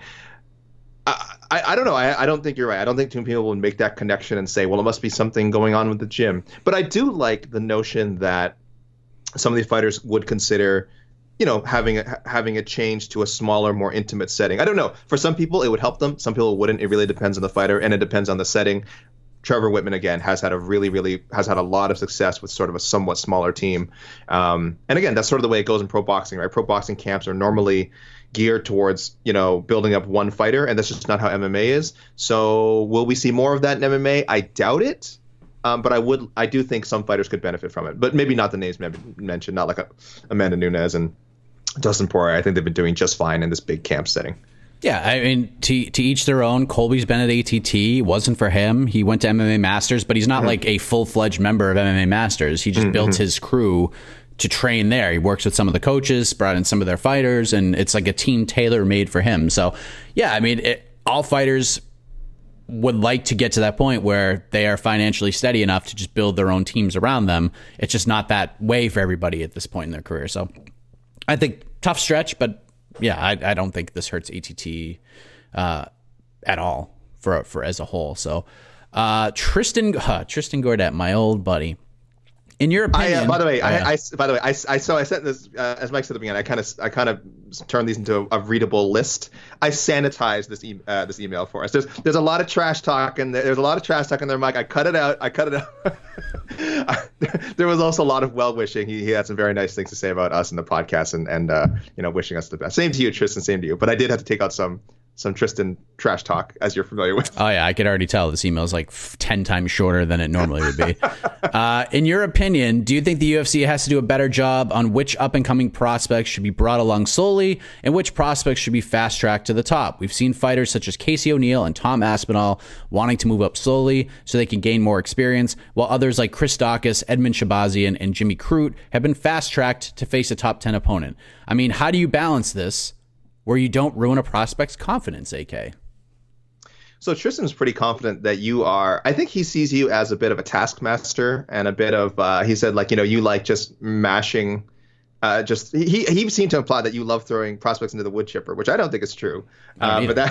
I, I, I don't know. I, I don't think you're right. I don't think too many people will make that connection and say, well, it must be something going on with the gym. But I do like the notion that some of these fighters would consider, you know, having a, having a change to a smaller, more intimate setting. I don't know. For some people, it would help them. Some people wouldn't. It really depends on the fighter, and it depends on the setting. Trevor Whitman, again, has had a really, really has had a lot of success with sort of a somewhat smaller team. Um, and again, that's sort of the way it goes in pro boxing, right? Pro boxing camps are normally geared towards, you know, building up one fighter, and that's just not how M M A is. So will we see more of that in M M A? I doubt it. Um, but I would, I do think some fighters could benefit from it, but maybe not the names mentioned, not like a, Amanda Nunes and Dustin Poirier. I think they've been doing just fine in this big camp setting. Yeah, I mean, to to each their own. Colby's been at A T T. It wasn't for him. He went to M M A Masters, but he's not mm-hmm. like a full-fledged member of M M A Masters. He just mm-hmm. built his crew to train there. He works with some of the coaches, brought in some of their fighters, and it's like a team tailor-made for him. So, yeah, I mean, it, all fighters would like to get to that point where they are financially steady enough to just build their own teams around them. It's just not that way for everybody at this point in their career. So, I think tough stretch, but yeah, I, I don't think this hurts A T T uh, at all for for as a whole. So uh, Tristan uh, Tristan Gordet, my old buddy, In your opinion, I, uh, by the way, oh, yeah. I, I, by the way, I, I so I sent this uh, as Mike said at the beginning. I kind of, I kind of turned these into a, a readable list. I sanitized this, e- uh, this email for us. There's, there's a lot of trash talk, and there's a lot of trash talk in there, Mike. I cut it out. I cut it out. I, there was also a lot of well wishing. He, he had some very nice things to say about us in the podcast, and and uh, you know, wishing us the best. Same to you, Tristan. Same to you. But I did have to take out some. Some Tristan trash talk, as you're familiar with. Oh, yeah. I could already tell this email is like ten times shorter than it normally would be. uh, in your opinion, do you think the U F C has to do a better job on which up-and-coming prospects should be brought along slowly and which prospects should be fast-tracked to the top? We've seen fighters such as Casey O'Neill and Tom Aspinall wanting to move up slowly so they can gain more experience, while others like Chris Daukaus, Edmund Shabazian, and Jimmy Crute have been fast-tracked to face a top ten opponent. I mean, how do you balance this where you don't ruin a prospect's confidence, A K? So Tristan's pretty confident that you are. I think he sees you as a bit of a taskmaster and a bit of. Uh, he said, like, you know, you like just mashing. Uh, just he he seemed to imply that you love throwing prospects into the wood chipper, which I don't think is true. Uh, but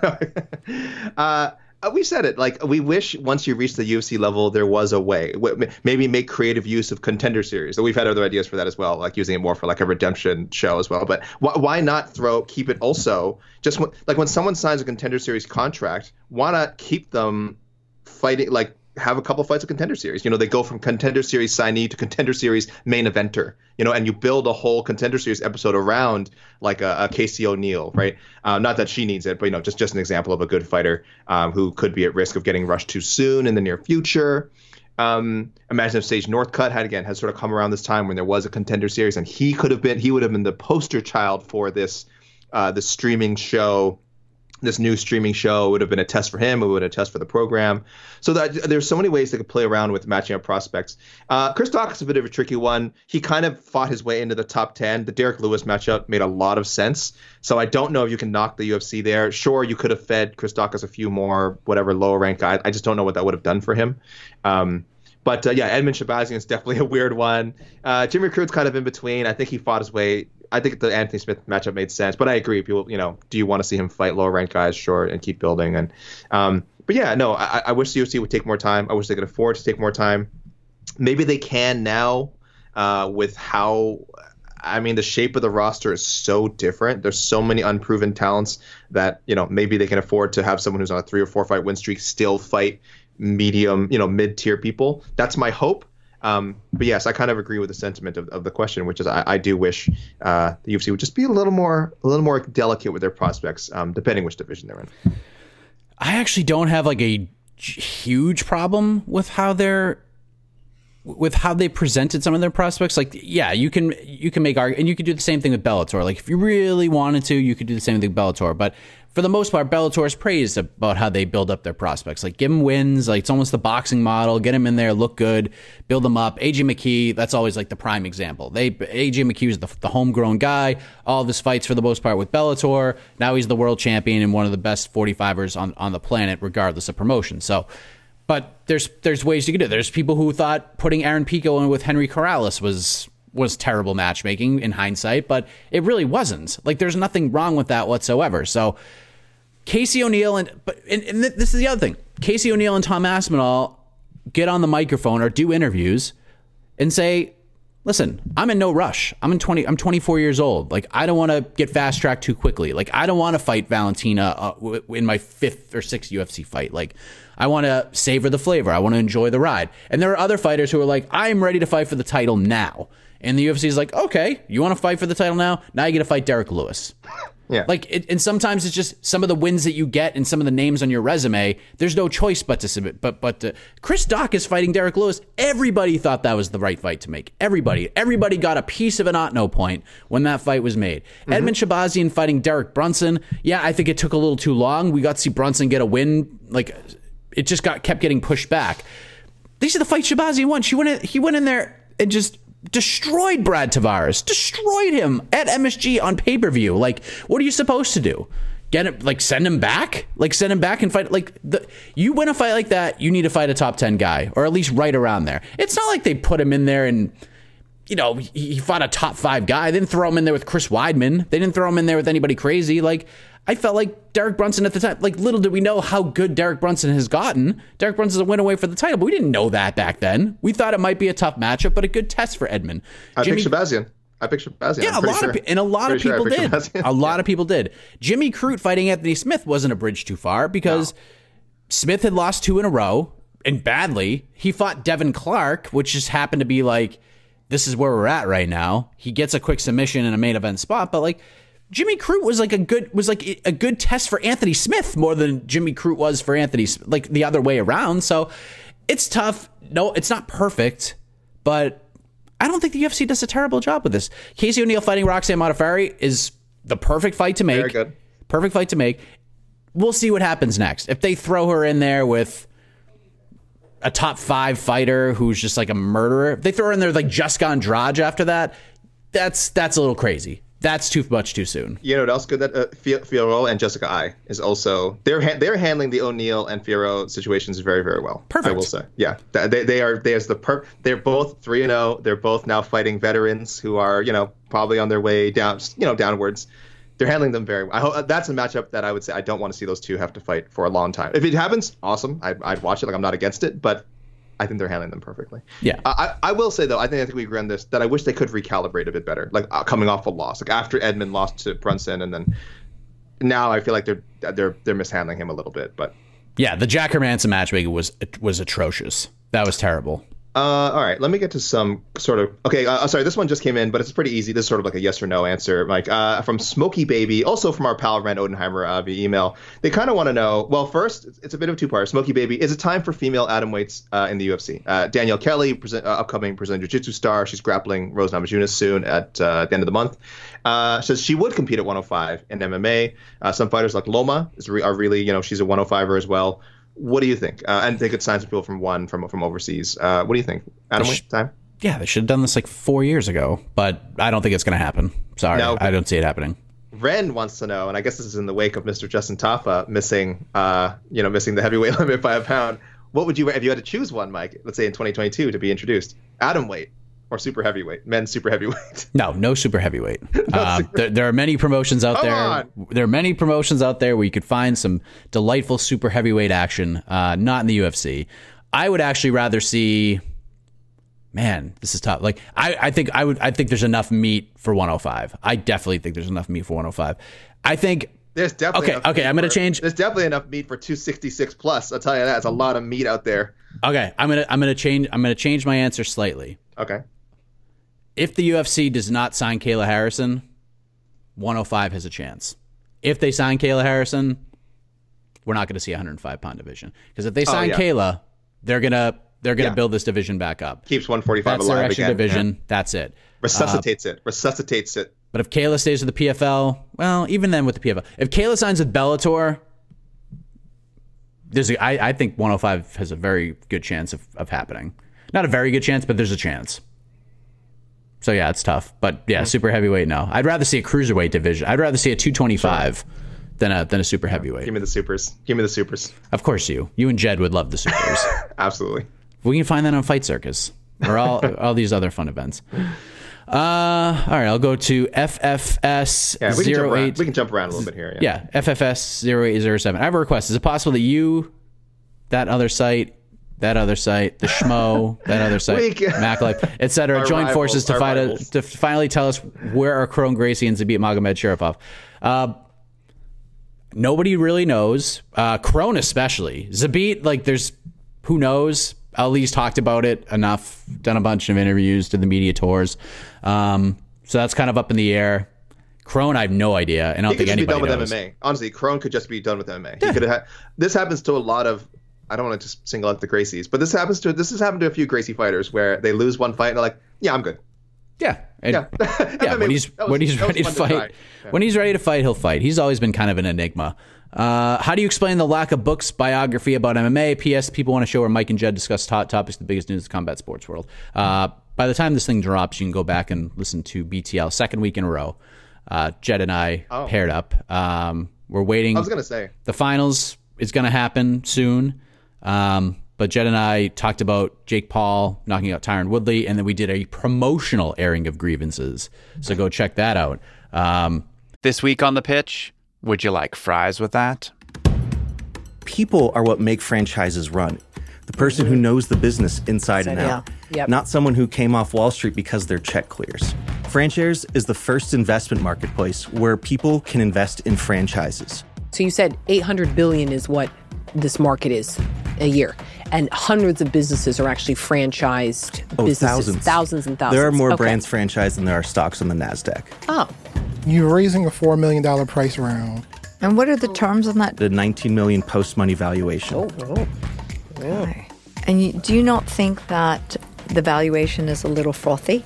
that. uh, we said it, like, we wish once you reach the U F C level there was a way. Maybe make creative use of Contender Series. So we've had other ideas for that as well, like using it more for like a redemption show as well. But wh- why not throw keep it also just when, like when someone signs a Contender Series contract, why not keep them fighting, like have a couple fights of Contender Series? You know, they go from Contender Series signee to Contender Series main eventer, you know, and you build a whole Contender Series episode around like a, a Casey O'Neill, right? Uh, not that she needs it, but, you know, just, just an example of a good fighter um, who could be at risk of getting rushed too soon in the near future. Um, imagine if Sage Northcutt had, again, had sort of come around this time when there was a Contender Series, and he could have been, he would have been the poster child for this, uh, this streaming show. This new streaming show would have been a test for him. It would have been a test for the program. So that there's so many ways they could play around with matching up prospects. Uh, Chris Daukaus is a bit of a tricky one. He kind of fought his way into the top ten. The Derek Lewis matchup made a lot of sense. So I don't know if you can knock the U F C there. Sure, you could have fed Chris Daukaus a few more, whatever, lower ranked guys. I just don't know what that would have done for him. Um, But, uh, yeah, Edmund Shabazian is definitely a weird one. Uh, Jimmy Crute's kind of in between. I think he fought his way. I think the Anthony Smith matchup made sense. But I agree. People, you know, do you want to see him fight lower-ranked guys? Sure, and keep building. And um, But, yeah, no, I, I wish the U F C would take more time. I wish they could afford to take more time. Maybe they can now uh, with how – I mean, the shape of the roster is so different. There's so many unproven talents that, you know, maybe they can afford to have someone who's on a three- or four-fight win streak still fight medium, you know, mid-tier people. That's my hope. Um, but yes, I kind of agree with the sentiment of, of the question, which is I, I do wish uh, the U F C would just be a little more, a little more delicate with their prospects, um, depending which division they're in. I actually don't have like a huge problem with how they're, with how they presented some of their prospects. Like, yeah, you can you can make arg- and you could do the same thing with Bellator. Like, if you really wanted to, you could do the same thing with Bellator. But for the most part, Bellator is praised about how they build up their prospects. Like, give them wins. Like, it's almost the boxing model. Get them in there, look good, build them up. A J McKee, that's always like the prime example. They A J McKee was the, the homegrown guy. All of his fights for the most part with Bellator. Now he's the world champion and one of the best forty-fivers on on the planet, regardless of promotion. So. But there's there's ways you can do it. There's people who thought putting Aaron Pico in with Henry Corrales was was terrible matchmaking in hindsight, but it really wasn't. Like, there's nothing wrong with that whatsoever. So Casey O'Neill and but and, and this is the other thing. Casey O'Neill and Tom Aspinall get on the microphone or do interviews and say, listen, I'm in no rush. I'm in twenty. I'm twenty-four years old. Like, I don't want to get fast tracked too quickly. Like, I don't want to fight Valentina uh, w- in my fifth or sixth U F C fight. Like, I want to savor the flavor. I want to enjoy the ride. And there are other fighters who are like, I'm ready to fight for the title now. And the U F C is like, okay, you want to fight for the title now? Now you get to fight Derek Lewis. Yeah. Like, it, and sometimes it's just some of the wins that you get and some of the names on your resume. There's no choice but to submit. But but to, Chris Daukaus fighting Derek Lewis. Everybody thought that was the right fight to make. Everybody, everybody got a piece of an Otno point when that fight was made. Mm-hmm. Edmund Shabazian fighting Derek Brunson. Yeah, I think it took a little too long. We got to see Brunson get a win. Like, it just got kept getting pushed back. These are the fights Shabazian won. She went in, he went in there and just destroyed Brad Tavares, destroyed him at M S G on pay-per-view. Like, what are you supposed to do? Get him, like, send him back? Like, send him back and fight? Like, the, you win a fight like that, you need to fight a top ten guy, or at least right around there. It's not like they put him in there and you know, he, he fought a top five guy. They didn't throw him in there with Chris Weidman. They didn't throw him in there with anybody crazy. Like, I felt like Derek Brunson at the time, like, little did we know how good Derek Brunson has gotten. Derek Brunson's a win away for the title, but we didn't know that back then. We thought it might be a tough matchup, but a good test for Edmund. I Jimmy, picked Shabazian. I picked Shabazian. Yeah, a lot sure. of and a lot pretty of people sure did. A lot yeah. of people did. Jimmy Crute fighting Anthony Smith wasn't a bridge too far because no. Smith had lost two in a row and badly. He fought Devin Clark, which just happened to be like, this is where we're at right now. He gets a quick submission in a main event spot, but like Jimmy Crute was like a good was like a good test for Anthony Smith more than Jimmy Crute was for Anthony, like the other way around. So it's tough. No, it's not perfect, but I don't think the U F C does a terrible job with this. Casey O'Neill fighting Roxanne Modafferi is the perfect fight to make. Very good. Perfect fight to make. We'll see what happens next. If they throw her in there with a top five fighter who's just like a murderer, if they throw her in there with like Jessica Andrade after that, that's that's a little crazy. That's too much too soon. You know what else good? That uh, Fiorillo and Jessica Ai is also they're ha- they're handling the O'Neill and Fiorillo situations very very well. Perfect. I will say, yeah, they they are there's the per. They're both three and zero. They're both now fighting veterans who are you know probably on their way down you know downwards. They're handling them very well. I hope that's a matchup that I would say I don't want to see those two have to fight for a long time. If it happens, awesome. I, I'd watch it. Like I'm not against it, but I think they're handling them perfectly. Yeah. I, I will say, though, I think I think we agree on this, that I wish they could recalibrate a bit better, like uh, coming off a loss. Like after Edmund lost to Brunson, and then now I feel like they're they're they're mishandling him a little bit. But yeah, the Jack Hermanson matchmaking was was atrocious. That was terrible. Uh, all right, let me get to some sort of okay. Uh, sorry, this one just came in, but it's pretty easy. This is sort of like a yes or no answer, Mike. Uh, from Smokey Baby, also from our pal Ren Odenheimer uh, via email. They kind of want to know. Well, first, it's, it's a bit of a two-part. Smokey Baby, is it time for female atomweights uh, in the U F C? Uh, Danielle Kelly, present, uh, upcoming Brazilian Jiu-Jitsu star, she's grappling Rose Namajunas soon at uh, the end of the month. Uh, says she would compete at one oh five in M M A. Uh, some fighters like Loma is re- are really, you know, she's a one oh fiver as well. What do you think? Uh, and they could sign some people from one from from overseas. Uh, what do you think? Adam, sh- time? Yeah, they should have done this like four years ago, but I don't think it's going to happen. Sorry, no, I don't see it happening. Ren wants to know, and I guess this is in the wake of Mister Justin Tafa missing, uh, you know, missing the heavyweight limit by a pound. What would you, if you had to choose one, Mike? Let's say in twenty twenty-two to be introduced, atom weight or super heavyweight, men's super heavyweight? No, no super heavyweight. no uh, super... There, there are many promotions out Come there. On. There are many promotions out there where you could find some delightful super heavyweight action. Uh, not in the U F C. I would actually rather see. Man, this is tough. Like I, I think I would. I think there's enough meat for one oh five. I definitely think there's enough meat for one oh five. I think. There's definitely okay. Okay, I'm gonna for, change. There's definitely enough meat for two sixty-six plus. I'll tell you that. It's a lot of meat out there. Okay, I'm gonna I'm gonna change I'm gonna change my answer slightly. Okay. If the U F C does not sign Kayla Harrison, one oh five has a chance. If they sign Kayla Harrison, we're not going to see a one oh five pound division, because if they sign oh, yeah. Kayla, they're gonna they're gonna yeah. build this division back up. Keeps one forty-five That's alive their extra again. division. Yeah. That's it. Resuscitates uh, it. Resuscitates it. But if Kayla stays with the P F L, well, even then with the P F L, if Kayla signs with Bellator, there's a, I, I think one oh five has a very good chance of, of happening. Not a very good chance, but there's a chance. So yeah, it's tough. But yeah, mm-hmm. super heavyweight, no. I'd rather see a cruiserweight division. I'd rather see a two twenty-five sure. than a than a super heavyweight. Give me the supers. Give me the supers. Of course you. You and Jed would love the supers. Absolutely. We can find that on Fight Circus or all all these other fun events. Uh, all right, I'll go to F F S yeah, we can zero eight. We can jump around a little bit here. Yeah, yeah F F S zero eight zero seven. I have a request. Is it possible that you, that other site, that other site, the Schmo, that other site, MacLife, et cetera, join rivals, forces to fight a, to finally tell us where are Kron Gracie and Zabit Magomed Sharipov? Uh, nobody really knows. Uh, Kron especially. Zabit, like, there's who knows. Ali's talked about it enough, done a bunch of interviews, did the media tours. Um, so that's kind of up in the air. Kron, I have no idea, and I don't he think could just anybody be done knows. with M M A. Honestly, Kron could just be done with M M A. Yeah. He could have. This happens to a lot of. I don't want to just single out the Gracies, but this happens to this has happened to a few Gracie fighters where they lose one fight and they're like, "Yeah, I'm good." Yeah, and, yeah. yeah. When he's was, when he's ready to fight, to yeah. when he's ready to fight, he'll fight. He's always been kind of an enigma. Uh, how do you explain the lack of books biography about M M A? P S. People want to show where Mike and Jed discuss hot topics, the biggest news of the combat sports world. Uh, by the time this thing drops, you can go back and listen to B T L second week in a row. Uh, Jed and I oh. paired up. Um, we're waiting. I was gonna say the finals is going to happen soon. Um, but Jed and I talked about Jake Paul knocking out Tyron Woodley, and then we did a promotional airing of grievances. So go check that out. Um, this week on The Pitch, would you like fries with that? People are what make franchises run. The person who knows the business inside and out. Yep. Not someone who came off Wall Street because their check clears. FranShares is the first investment marketplace where people can invest in franchises. So you said eight hundred billion dollars is what this market is a year. And hundreds of businesses are actually franchised Oh, businesses. thousands. Thousands and thousands. There are more Okay. brands franchised than there are stocks on the NASDAQ. Oh. You're raising a four million dollars price round. And what are the terms on that? The nineteen million dollars post-money valuation. Oh, oh. Yeah. Okay. And you, do you not think that the valuation is a little frothy?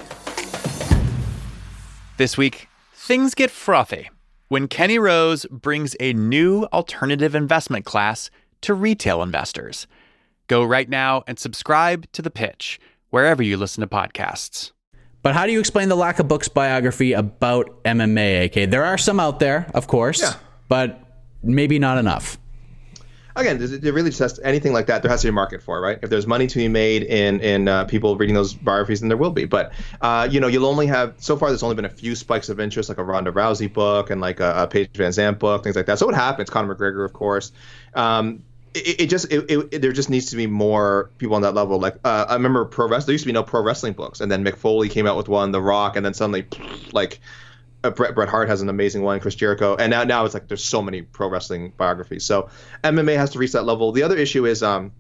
This week, things get frothy when Kenny Rose brings a new alternative investment class to retail investors. Go right now and subscribe to The Pitch, wherever you listen to podcasts. But how do you explain the lack of books biography about M M A, A K? There are some out there, of course, Yeah. but maybe not enough. Again, it really just has to, anything like that, there has to be a market for it, right? If there's money to be made in in uh, people reading those biographies, then there will be. But, uh, you know, you'll only have, so far there's only been a few spikes of interest, like a Ronda Rousey book and like a, a Paige Van Zandt book, things like that. So it happens. Conor McGregor, of course. Um, it, it just, it, it, there just needs to be more people on that level. Like, uh, I remember pro wrestling, there used to be no pro wrestling books. And then Mick Foley came out with one, The Rock, and then suddenly, like, Uh, Bret, Bret Hart has an amazing one, Chris Jericho, and now now it's like there's so many pro wrestling biographies. So M M A has to reach that level. The other issue is um,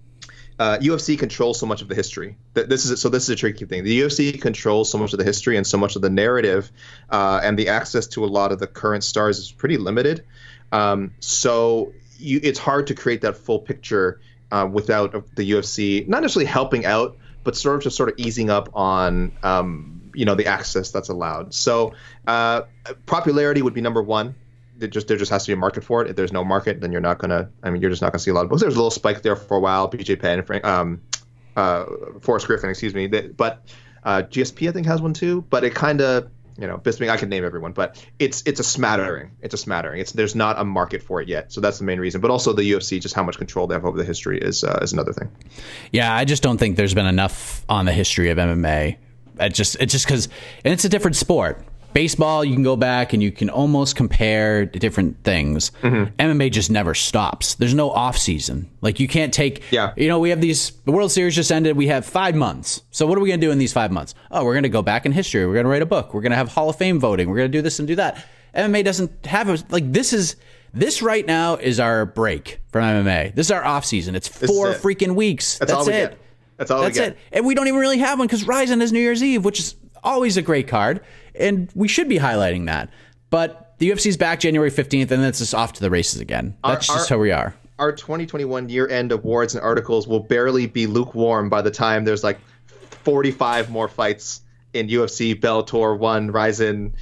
uh, U F C controls so much of the history. Th- This is so this is a tricky thing. The U F C controls so much of the history and so much of the narrative, uh, and the access to a lot of the current stars is pretty limited. Um, so you, it's hard to create that full picture uh, without the U F C not necessarily helping out, but sort of just sort of easing up on. Um, you know, the access that's allowed. So uh, popularity would be number one. There just there just has to be a market for it. If there's no market, then you're not gonna. I mean, you're just not gonna see a lot of books. There's a little spike there for a while. B J Penn, Frank, um, uh, Forrest Griffin, excuse me. They, but uh, G S P I think has one too. But it kind of, you know, Bisping. I could name everyone, but it's it's a smattering. It's a smattering. It's there's not a market for it yet. So that's the main reason. But also the U F C, just how much control they have over the history is uh, is another thing. Yeah, I just don't think there's been enough on the history of M M A. It just it's just because, and it's a different sport. Baseball, you can go back and you can almost compare different things. Mm-hmm. M M A just never stops. There's no off season. Like you can't take. Yeah. You know, we have these. The World Series just ended. We have five months. So what are we going to do in these five months? Oh, we're going to go back in history. We're going to write a book. We're going to have Hall of Fame voting. We're going to do this and do that. M M A doesn't have a, like this is. This right now is our break from M M A. This is our off season. It's four it. freaking weeks. That's, That's all we it. Get. That's all That's we get. it. And we don't even really have one because Ryzen is New Year's Eve, which is always a great card. And we should be highlighting that. But the U F C's back January fifteenth, and then it's just off to the races again. That's our, just our, how we are. Our twenty twenty-one year-end awards and articles will barely be lukewarm by the time there's like forty-five more fights in U F C, Bellator, One, Ryzen.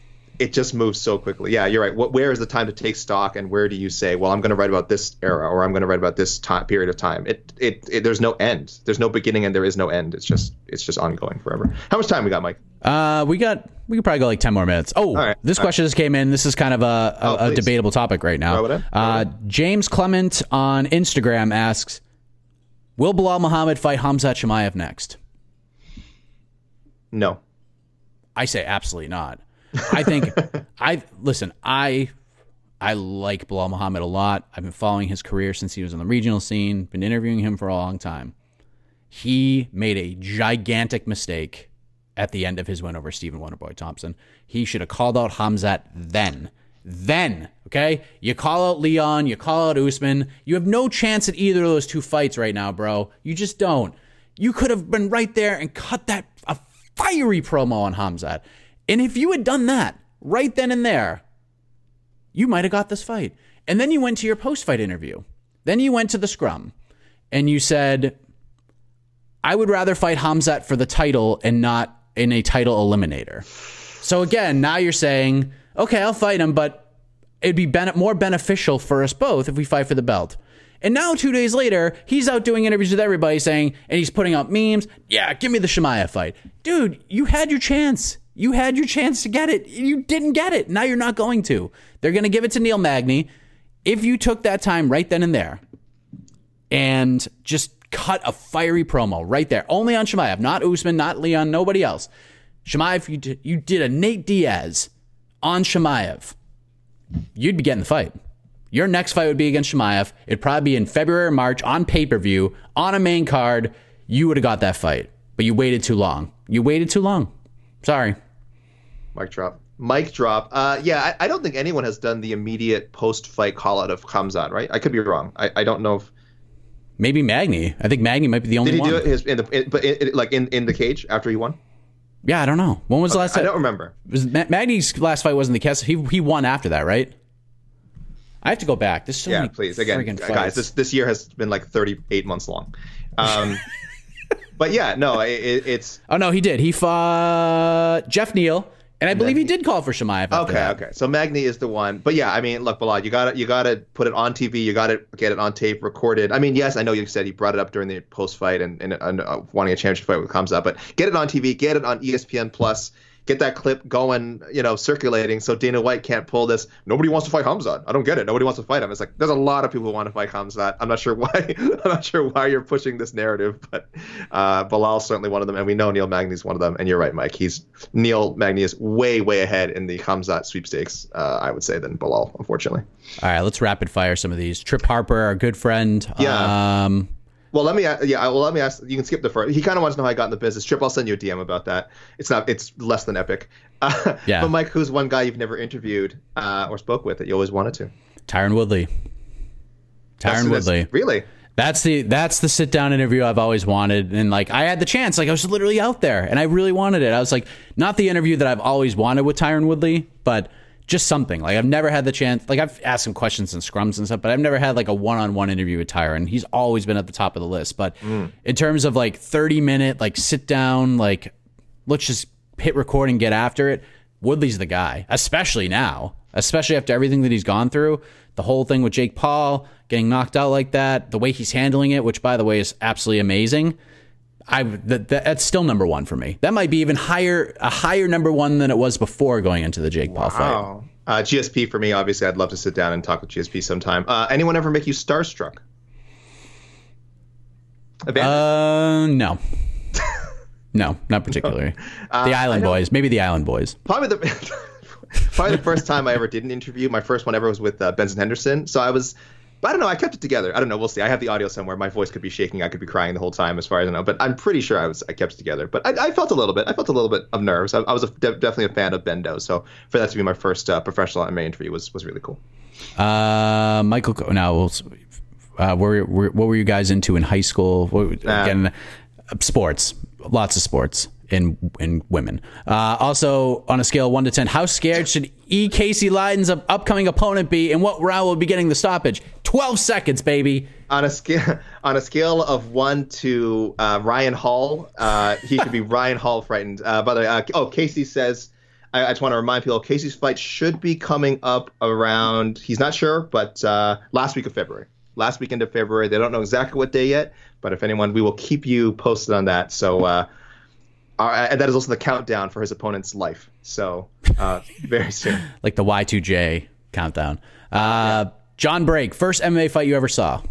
It just moves so quickly. Yeah, you're right. What, where is the time to take stock, and where do you say, well, I'm going to write about this era, or I'm going to write about this time period of time? It, it, it, there's no end. There's no beginning, and there is no end. It's just, it's just ongoing forever. How much time we got, Mike? Uh, we got, we could probably go like ten more minutes. Oh, right. this All question right. just came in. This is kind of a, a, oh, a debatable topic right now. Right uh, James Clement on Instagram asks, will Bilal Muhammad fight Khamzat Chimaev next? No. I say absolutely not. I think I listen. I I like Bilal Muhammad a lot. I've been following his career since he was on the regional scene. Been interviewing him for a long time. He made a gigantic mistake at the end of his win over Stephen Wonderboy Thompson. He should have called out Khamzat then. Then, okay? You call out Leon. You call out Usman. You have no chance at either of those two fights right now, bro. You just don't. You could have been right there and cut that a fiery promo on Khamzat. And if you had done that right then and there, you might have got this fight. And then you went to your post-fight interview. Then you went to the scrum and you said, I would rather fight Khamzat for the title and not in a title eliminator. So again, now you're saying, okay, I'll fight him, but it'd be ben- more beneficial for us both if we fight for the belt. And now two days later, he's out doing interviews with everybody saying, and he's putting out memes, yeah, give me the Chimaev fight. Dude, you had your chance. You had your chance to get it. You didn't get it. Now you're not going to. They're going to give it to Neil Magny. If you took that time right then and there and just cut a fiery promo right there, only on Chimaev, not Usman, not Leon, nobody else. Chimaev, you did, you did a Nate Diaz on Chimaev, you'd be getting the fight. Your next fight would be against Chimaev. It'd probably be in February or March on pay-per-view, on a main card. You would have got that fight, but you waited too long. You waited too long. Sorry. Mic drop. Mic drop. Uh, yeah, I, I don't think anyone has done the immediate post-fight call-out of Khamzat, right? I could be wrong. I, I don't know if... Maybe Magny. I think Magny might be the only one. Did he one. do it his, in the, in, but in, like in, in the cage after he won? Yeah, I don't know. When was okay, the last time? I don't remember. Was Magny's last fight wasn't the case. He he won after that, right? I have to go back. This so yeah, many please. Again, guys, fights. this this year has been like thirty-eight months long. Um, but yeah, no, it, it's. Oh no, he did. He fought Jeff Neal, and I believe he did call for Chimaev. After okay, that. okay. So Magny is the one. But yeah, I mean, look, Bilal, you got to you got to put it on T V. You got to get it on tape, recorded. I mean, yes, I know you said he brought it up during the post fight and, and, and uh, wanting a championship fight with Khamzat, but get it on T V, get it on E S P N Plus. Get that clip going, you know, circulating so Dana White can't pull this. Nobody wants to fight Khamzat. I don't get it. Nobody wants to fight him. It's like there's a lot of people who want to fight Khamzat. I'm not sure why. I'm not sure why you're pushing this narrative, but uh, Bilal's certainly one of them, and we know Neil Magny's one of them. And you're right, Mike. He's Neil Magny is way, way ahead in the Khamzat sweepstakes, uh, I would say, than Bilal, unfortunately. All right, let's rapid fire some of these. Trip Harper, our good friend. Yeah. Um, Well, let me, yeah, well, let me ask. You can skip the first. He kind of wants to know how I got in the business. Trip, I'll send you a D M about that. It's not. It's less than epic. Uh, yeah. But Mike, who's one guy you've never interviewed uh, or spoke with that you always wanted to? Tyron Woodley. Tyron Woodley. Really? That's the that's the sit down interview I've always wanted, and like I had the chance. Like I was literally out there, and I really wanted it. I was like, not the interview that I've always wanted with Tyron Woodley, but just something. Like I've never had the chance. Like I've asked him questions and scrums and stuff, but I've never had like a one-on-one interview with Tyron. He's always been at the top of the list. But mm. in terms of like thirty minute, like sit down, like let's just hit record and get after it. Woodley's the guy, especially now, especially after everything that he's gone through. The whole thing with Jake Paul getting knocked out like that, the way he's handling it, which by the way is absolutely amazing. I that, that's still number one for me. That might be even higher, a higher number one than it was before going into the Jake Paul wow. fight. Uh, G S P for me, obviously, I'd love to sit down and talk with G S P sometime. Uh, anyone ever make you starstruck? Uh, no. No, not particularly. uh, the Island Boys, maybe the Island Boys. Probably the probably the first time I ever did an interview. My first one ever was with uh, Benson Henderson. So I was. But I don't know. I kept it together. I don't know. We'll see. I have the audio somewhere. My voice could be shaking. I could be crying the whole time, as far as I know. But I'm pretty sure I was. I kept it together. But I, I felt a little bit. I felt a little bit of nerves. I, I was a, de- definitely a fan of Bendo. So for that to be my first uh, professional M M A interview was was really cool. Uh, Michael. Now, we'll, uh, were, were, what were you guys into in high school? What, again, uh, sports. Lots of sports in in women. Uh, also, on a scale of one to ten, how scared should E. Casey Leiden's upcoming opponent be, and what round will be getting the stoppage? Twelve seconds, baby. On a scale on a scale of one to uh, Ryan Hall, uh, he should be Ryan Hall frightened. Uh, by the way, uh, oh, Casey says. I, I just want to remind people, Casey's fight should be coming up around. He's not sure, but uh, last week of February. Last weekend of February. They don't know exactly what day yet, but if anyone, we will keep you posted on that. So, uh, our, and that is also the countdown for his opponent's life. So, uh, very soon. Like the Y two J countdown. Uh, yeah. John Brake, first M M A fight you ever saw?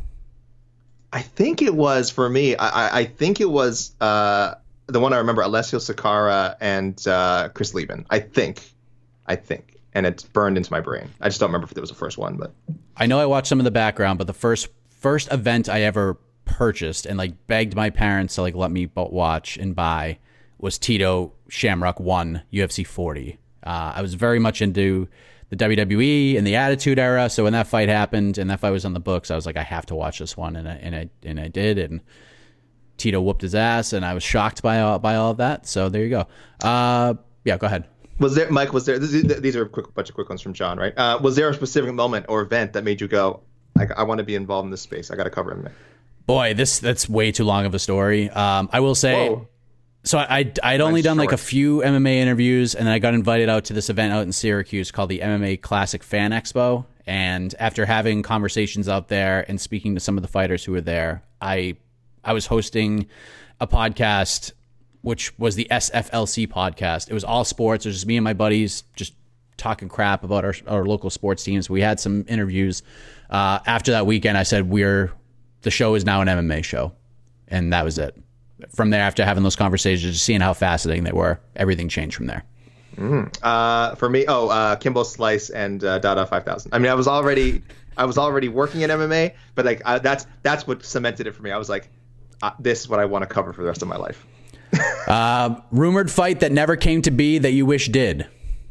I think it was, for me, I, I think it was uh, the one I remember, Alessio Sakara and uh, Chris Lieben. I think. I think. And it's burned into my brain. I just don't remember if it was the first one, but I know I watched some of the background, but the first first event I ever purchased and like begged my parents to like let me watch and buy was Tito Shamrock one U F C forty. Uh, I was very much into the W W E and the Attitude Era, so when that fight happened and that fight was on the books, I was like, I have to watch this one, and I and I and I did, and Tito whooped his ass, and I was shocked by all by all of that. So there you go. Uh, yeah, go ahead. Was there, Mike, was there, these are a quick, bunch of quick ones from John, right? Uh, was there a specific moment or event that made you go, I, I want to be involved in this space. I got to cover him. Boy, this that's way too long of a story. Um, I will say, Whoa. so I, I'd only Mine's done short. like a few M M A interviews, and then I got invited out to this event out in Syracuse called the M M A Classic Fan Expo. And after having conversations out there and speaking to some of the fighters who were there, I, I was hosting a podcast which was the S F L C podcast. It was all sports. It was just me and my buddies just talking crap about our, our local sports teams. We had some interviews. Uh, after that weekend, I said, we're the show is now an M M A show. And that was it. From there, after having those conversations, just seeing how fascinating they were, everything changed from there. Mm. Uh, for me, oh, uh, Kimbo Slice and uh, Dada five thousand. I mean, I was already, I was already working in M M A, but like I, that's that's what cemented it for me. I was like, uh, this is what I want to cover for the rest of my life. uh, rumored fight that never came to be that you wish did.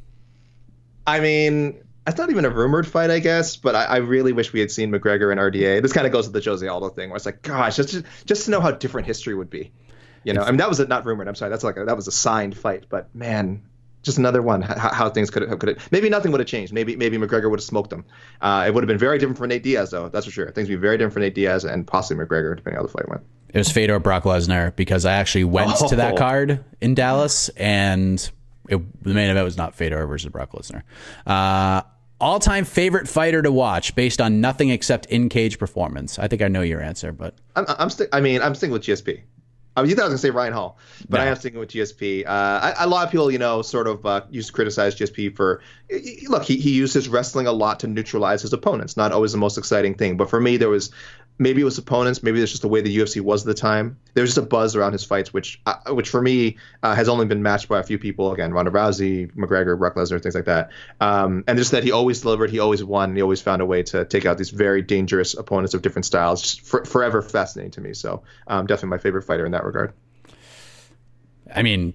I mean, it's not even a rumored fight, I guess, but I, I really wish we had seen McGregor and R D A. This kind of goes with the Jose Aldo thing, where it's like, gosh, just just to know how different history would be. You know, I mean, that was a, not rumored. I'm sorry, that's like a, that was a signed fight, but man. Just another one. How, how things could have, could have, maybe nothing would have changed. Maybe maybe McGregor would have smoked him. Uh, it would have been very different for Nate Diaz, though. That's for sure. Things would be very different for Nate Diaz and possibly McGregor, depending on how the fight went. It was Fedor Brock Lesnar because I actually went oh. to that card in Dallas, and it, the main event was not Fedor versus Brock Lesnar. Uh, all-time favorite fighter to watch based on nothing except in-cage performance. I think I know your answer, but I'm, I'm sti- I mean, I'm sticking with G S P. I mean, you thought I was going to say Ryan Hall, but no. I am sticking with G S P. Uh, I, a lot of people, you know, sort of uh, used to criticize G S P for, look, he, he used his wrestling a lot to neutralize his opponents. Not always the most exciting thing. But for me, there was, maybe it was opponents, maybe it's just the way the U F C was at the time. There was just a buzz around his fights, which, uh, which for me uh, has only been matched by a few people. Again, Ronda Rousey, McGregor, Brock Lesnar, things like that. Um, and just that he always delivered, he always won, and he always found a way to take out these very dangerous opponents of different styles. Just for, forever fascinating to me. So um, definitely my favorite fighter in that regard. I mean,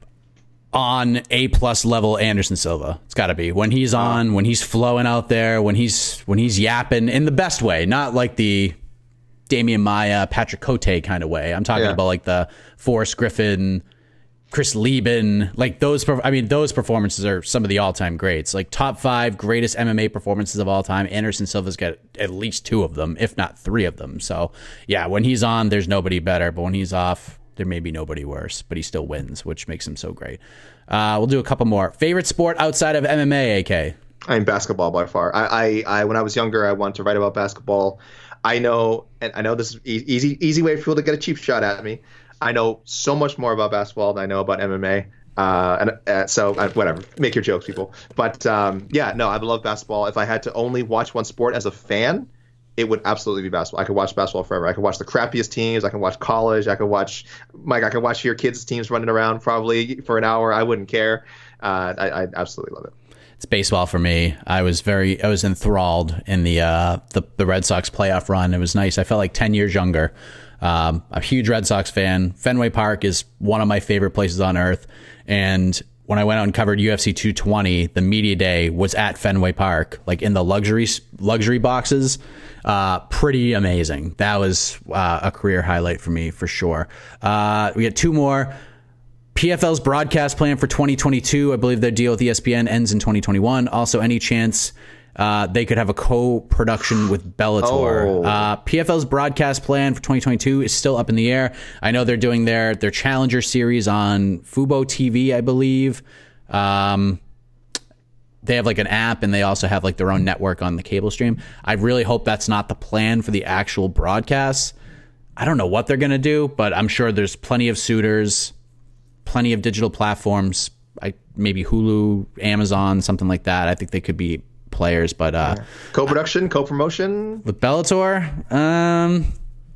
on A plus level, Anderson Silva. It's got to be when he's on, when he's flowing out there, when he's when he's yapping in the best way, not like the Damian Maia, Patrick Cote kind of way. I'm talking yeah. about like the Forrest Griffin, Chris Lieben, like those. I mean, those performances are some of the all time greats. Like top five greatest M M A performances of all time. Anderson Silva's got at least two of them, if not three of them. So yeah, when he's on, there's nobody better. But when he's off, there may be nobody worse, but he still wins, which makes him so great. Uh, we'll do a couple more. Favorite sport outside of M M A, A K? I mean, basketball by far. I, I, I, when I was younger, I wanted to write about basketball. I know, and I know this is easy, easy way for people to get a cheap shot at me. I know so much more about basketball than I know about M M A. Uh, and uh, so uh, whatever, make your jokes, people. But um, yeah, no, I love basketball. If I had to only watch one sport as a fan, it would absolutely be basketball. I could watch basketball forever. I could watch the crappiest teams. I can watch college. I could watch, Mike, I could watch your kids' teams running around probably for an hour. I wouldn't care. Uh, I, I absolutely love it. It's baseball for me. I was very, I was enthralled in the, uh, the, the Red Sox playoff run. It was nice. I felt like ten years younger. Um, a huge Red Sox fan. Fenway Park is one of my favorite places on earth. And when I went out and covered U F C two twenty, the media day was at Fenway Park, like in the luxury luxury boxes. Uh, pretty amazing. That was uh, a career highlight for me, for sure. Uh, we got two more. P F L's broadcast plan for twenty twenty-two. I believe their deal with E S P N ends in twenty twenty-one. Also, any chance uh, they could have a co-production with Bellator. Oh. Uh, P F L's broadcast plan for twenty twenty-two is still up in the air. I know they're doing their their Challenger series on Fubo T V, I believe. Um, they have like an app, and they also have like their own network on the cable stream. I really hope that's not the plan for the actual broadcasts. I don't know what they're going to do, but I'm sure there's plenty of suitors, plenty of digital platforms, I, maybe Hulu, Amazon, something like that. I think they could be players, but uh, yeah. co-production, co-promotion with Bellator. Um,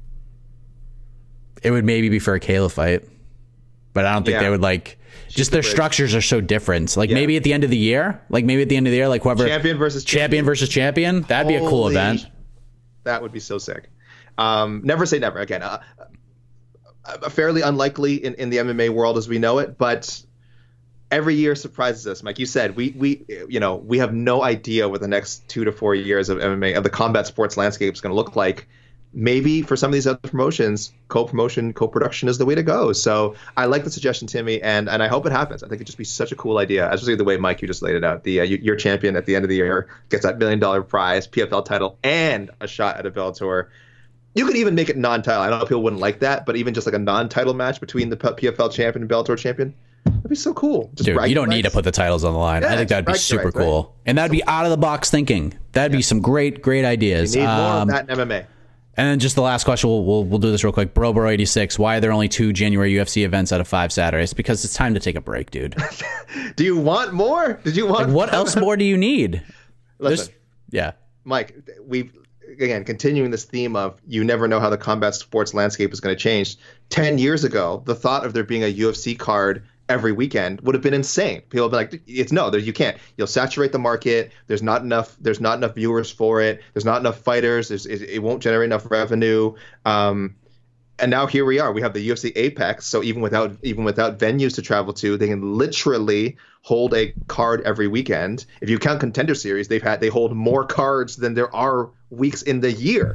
it would maybe be for a Kayla fight, but I don't think yeah. they would like. She's just their the structures are so different. Like yeah. maybe at the end of the year, like maybe at the end of the year, like whoever champion versus champion, champion versus champion. That'd Holy, be a cool event. That would be so sick. Um, never say never again. Uh, uh, fairly unlikely in, in the M M A world as we know it, but every year surprises us. Like you said, we we you know we have no idea what the next two to four years of M M A of the combat sports landscape is going to look like. Maybe for some of these other promotions, co-promotion, co-production is the way to go. So I like the suggestion, Timmy, and and I hope it happens. I think it'd just be such a cool idea, especially the way, Mike, you just laid it out. The uh, your champion at the end of the year gets that million dollar prize, P F L title, and a shot at a Bellator. You could even make it non-title. I know people wouldn't like that, but even just like a non-title match between the P F L champion and Bellator champion, that'd be so cool. Just Dude, you don't rights. need to put the titles on the line. Yeah, I think that'd be super rights, cool. Right? And that'd so be out of the box thinking. That'd yeah. be some great, great ideas. You need more um, of that in M M A. And then just the last question, we'll we'll, we'll do this real quick. Bro Bro eighty-six, why are there only two January U F C events out of five Saturdays? Because it's time to take a break, dude. Do you want more? Did you want like, what else more do you need? Listen, There's, yeah. Mike, we've again, continuing this theme of you never know how the combat sports landscape is going to change. Ten years ago, the thought of there being a U F C card every weekend would have been insane. People would be like, "It's no, there you can't. You'll saturate the market. There's not enough. There's not enough viewers for it. There's not enough fighters. There's, it, it won't generate enough revenue." Um, and now here we are. We have the U F C Apex. So even without even without venues to travel to, they can literally hold a card every weekend. If you count Contender Series, they've had they hold more cards than there are weeks in the year.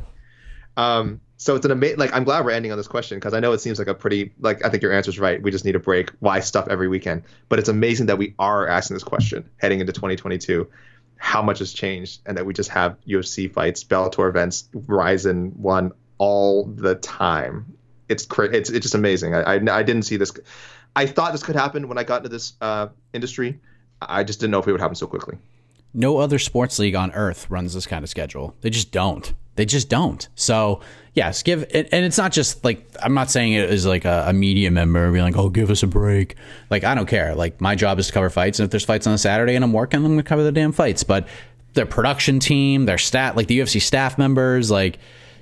Um, so it's an amazing, like, I'm glad we're ending on this question because I know it seems like a pretty, like, I think your answer's right. We just need a break. Why stuff every weekend? But it's amazing that we are asking this question heading into twenty twenty-two. How much has changed, and that we just have U F C fights, Bellator events, Ryzen one all the time. It's it's it's just amazing. I, I I didn't see this. I thought this could happen when I got into this uh, industry. I just didn't know if it would happen so quickly. No other sports league on earth runs this kind of schedule. They just don't. They just don't. So yes, give it. And it's not just like, I'm not saying it is like a, a media member being like, oh, give us a break. Like, I don't care. Like, my job is to cover fights. And if there's fights on a Saturday and I'm working, I'm going to cover the damn fights. But their production team, their stat, like the U F C staff members, like,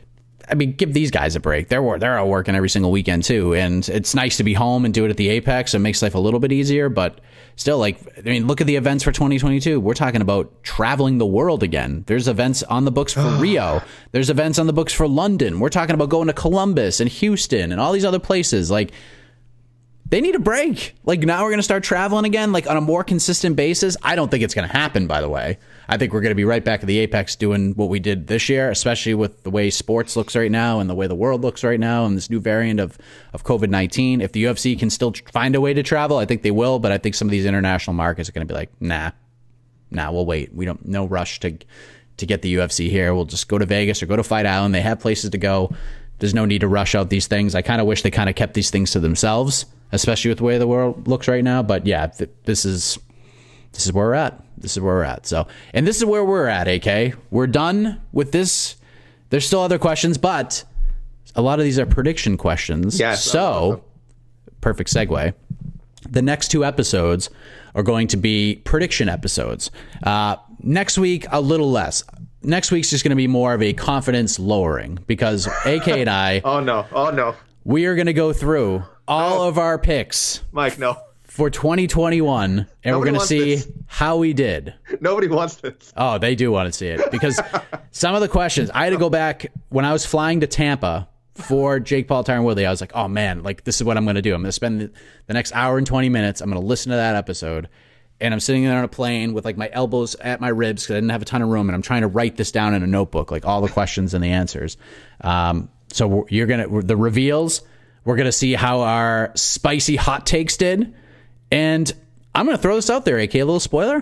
I mean, give these guys a break. They're they're all working every single weekend too, and it's nice to be home and do it at the Apex. So it makes life a little bit easier, but still, like, I mean, look at the events for twenty twenty-two. We're talking about traveling the world again. There's events on the books for Rio. There's events on the books for London. We're talking about going to Columbus and Houston and all these other places. Like, they need a break. Like, now we're going to start traveling again, like, on a more consistent basis. I don't think it's going to happen, by the way. I think we're going to be right back at the Apex doing what we did this year, especially with the way sports looks right now and the way the world looks right now and this new variant of, of COVID nineteen. If the U F C can still find a way to travel, I think they will. But I think some of these international markets are going to be like, nah, nah, we'll wait. We don't, no rush to to get the U F C here. We'll just go to Vegas or go to Fight Island. They have places to go. There's no need to rush out these things. I kind of wish they kind of kept these things to themselves, especially with the way the world looks right now. But yeah, th- this is this is where we're at. This is where we're at. So, and this is where we're at, A K. We're done with this. There's still other questions, but a lot of these are prediction questions. Yes. So, perfect segue. The next two episodes are going to be prediction episodes. Uh, next week, a little less. Next week's just going to be more of a confidence lowering because A K and I. oh, no. Oh, no. We are going to go through all no. of our picks. Mike, no. For twenty twenty-one, and Nobody we're going to see this. how we did. Nobody wants this. Oh, they do want to see it because some of the questions, I had to go back when I was flying to Tampa for Jake Paul, Tyron Woodley. I was like, oh man, like this is what I'm going to do. I'm going to spend the, the next hour and twenty minutes. I'm going to listen to that episode. And I'm sitting there on a plane with like my elbows at my ribs because I didn't have a ton of room. And I'm trying to write this down in a notebook, like all the questions and the answers. Um, so you're going to, the reveals, we're going to see how our spicy hot takes did. And I'm going to throw this out there, A K, a little spoiler.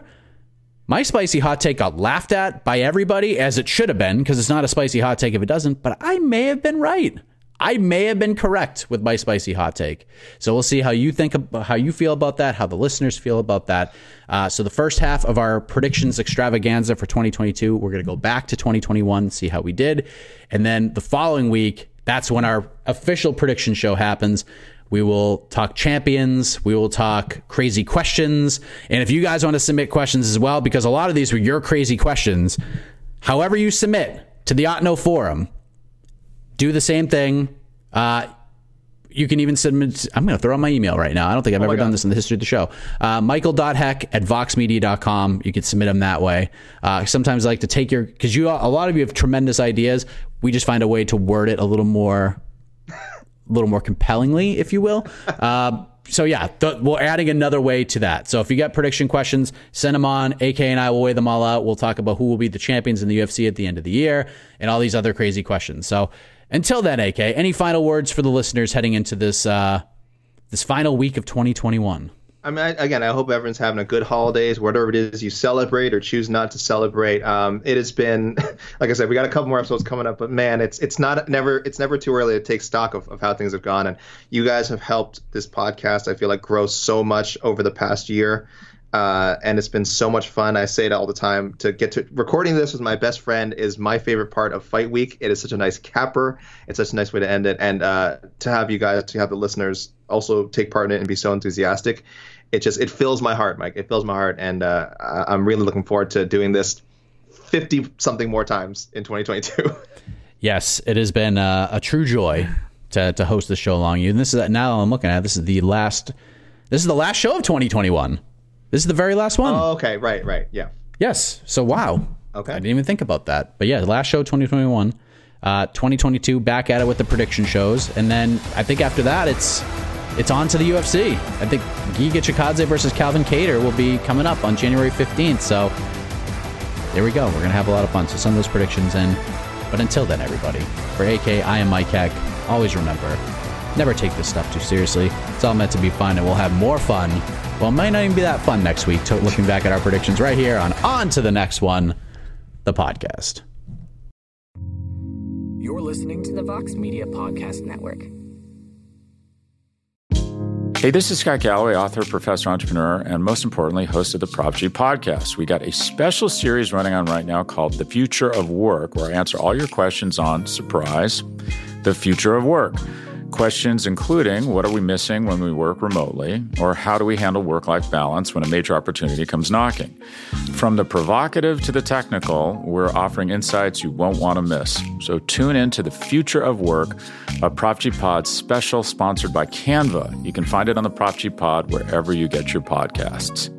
My spicy hot take got laughed at by everybody, as it should have been, because it's not a spicy hot take if it doesn't, but I may have been right. I may have been correct with my spicy hot take. So we'll see how you think about, how you feel about that, how the listeners feel about that. Uh, so the first half of our predictions extravaganza for twenty twenty-two, we're going to go back to twenty twenty-one, see how we did. And then the following week, that's when our official prediction show happens. We will talk champions. We will talk crazy questions. And if you guys want to submit questions as well, because a lot of these were your crazy questions, however you submit to the Otno Forum, do the same thing. Uh, you can even submit. I'm going to throw out my email right now. I don't think I've oh ever done this in the history of the show. Uh, michael dot heck at vox media dot com. You can submit them that way. Uh, sometimes I like to take your, because you, a lot of you have tremendous ideas. We just find a way to word it a little more a little more compellingly, if you will. Uh, so yeah, th- we're adding another way to that. So if you got prediction questions, send them on. A K and I will weigh them all out. We'll talk about who will be the champions in the U F C at the end of the year and all these other crazy questions. So until then, A K, any final words for the listeners heading into this uh, this final week of twenty twenty-one? I mean, I, again, I hope everyone's having a good holidays, whatever it is you celebrate or choose not to celebrate. Um, it has been, like I said, we got a couple more episodes coming up, but man, it's it's not never it's never too early to take stock of, of how things have gone. And you guys have helped this podcast, I feel like, grow so much over the past year. Uh, and it's been so much fun. I say it all the time. To get to recording this with my best friend is my favorite part of Fight Week. It is such a nice capper. It's such a nice way to end it. And uh, to have you guys, to have the listeners also take part in it and be so enthusiastic, it just it fills my heart, Mike. It fills my heart. And uh, I'm really looking forward to doing this fifty something more times in twenty twenty-two. Yes, it has been uh, a true joy to to host the show along you. And this is now I'm looking at this is the last this is the last show of twenty twenty-one. This is the very last one. Oh, okay, right, right, yeah. Yes. So wow. Okay. I didn't even think about that. But yeah, the last show twenty twenty-one. Uh, twenty twenty-two back at it with the prediction shows, and then I think after that it's it's on to the U F C. I think Giga Chikadze versus Calvin Kattar will be coming up on January fifteenth. So there we go. We're gonna have a lot of fun. So send those predictions in. But until then, everybody, for A K, I am Mike Heck. Always remember, never take this stuff too seriously. It's all meant to be fun, and we'll have more fun. Well, it might not even be that fun next week. To looking back at our predictions right here on On to the Next One, the podcast. You're listening to the Vox Media Podcast Network. Hey, this is Scott Galloway, author, professor, entrepreneur, and most importantly, host of the Prop G podcast. We got a special series running on right now called The Future of Work, where I answer all your questions on, surprise, the future of work. Questions including, what are we missing when we work remotely? Or how do we handle work-life balance when a major opportunity comes knocking? From the provocative to the technical, we're offering insights you won't want to miss. So tune in to The Future of Work, a Prop G Pod special sponsored by Canva. You can find it on the Prop G Pod wherever you get your podcasts.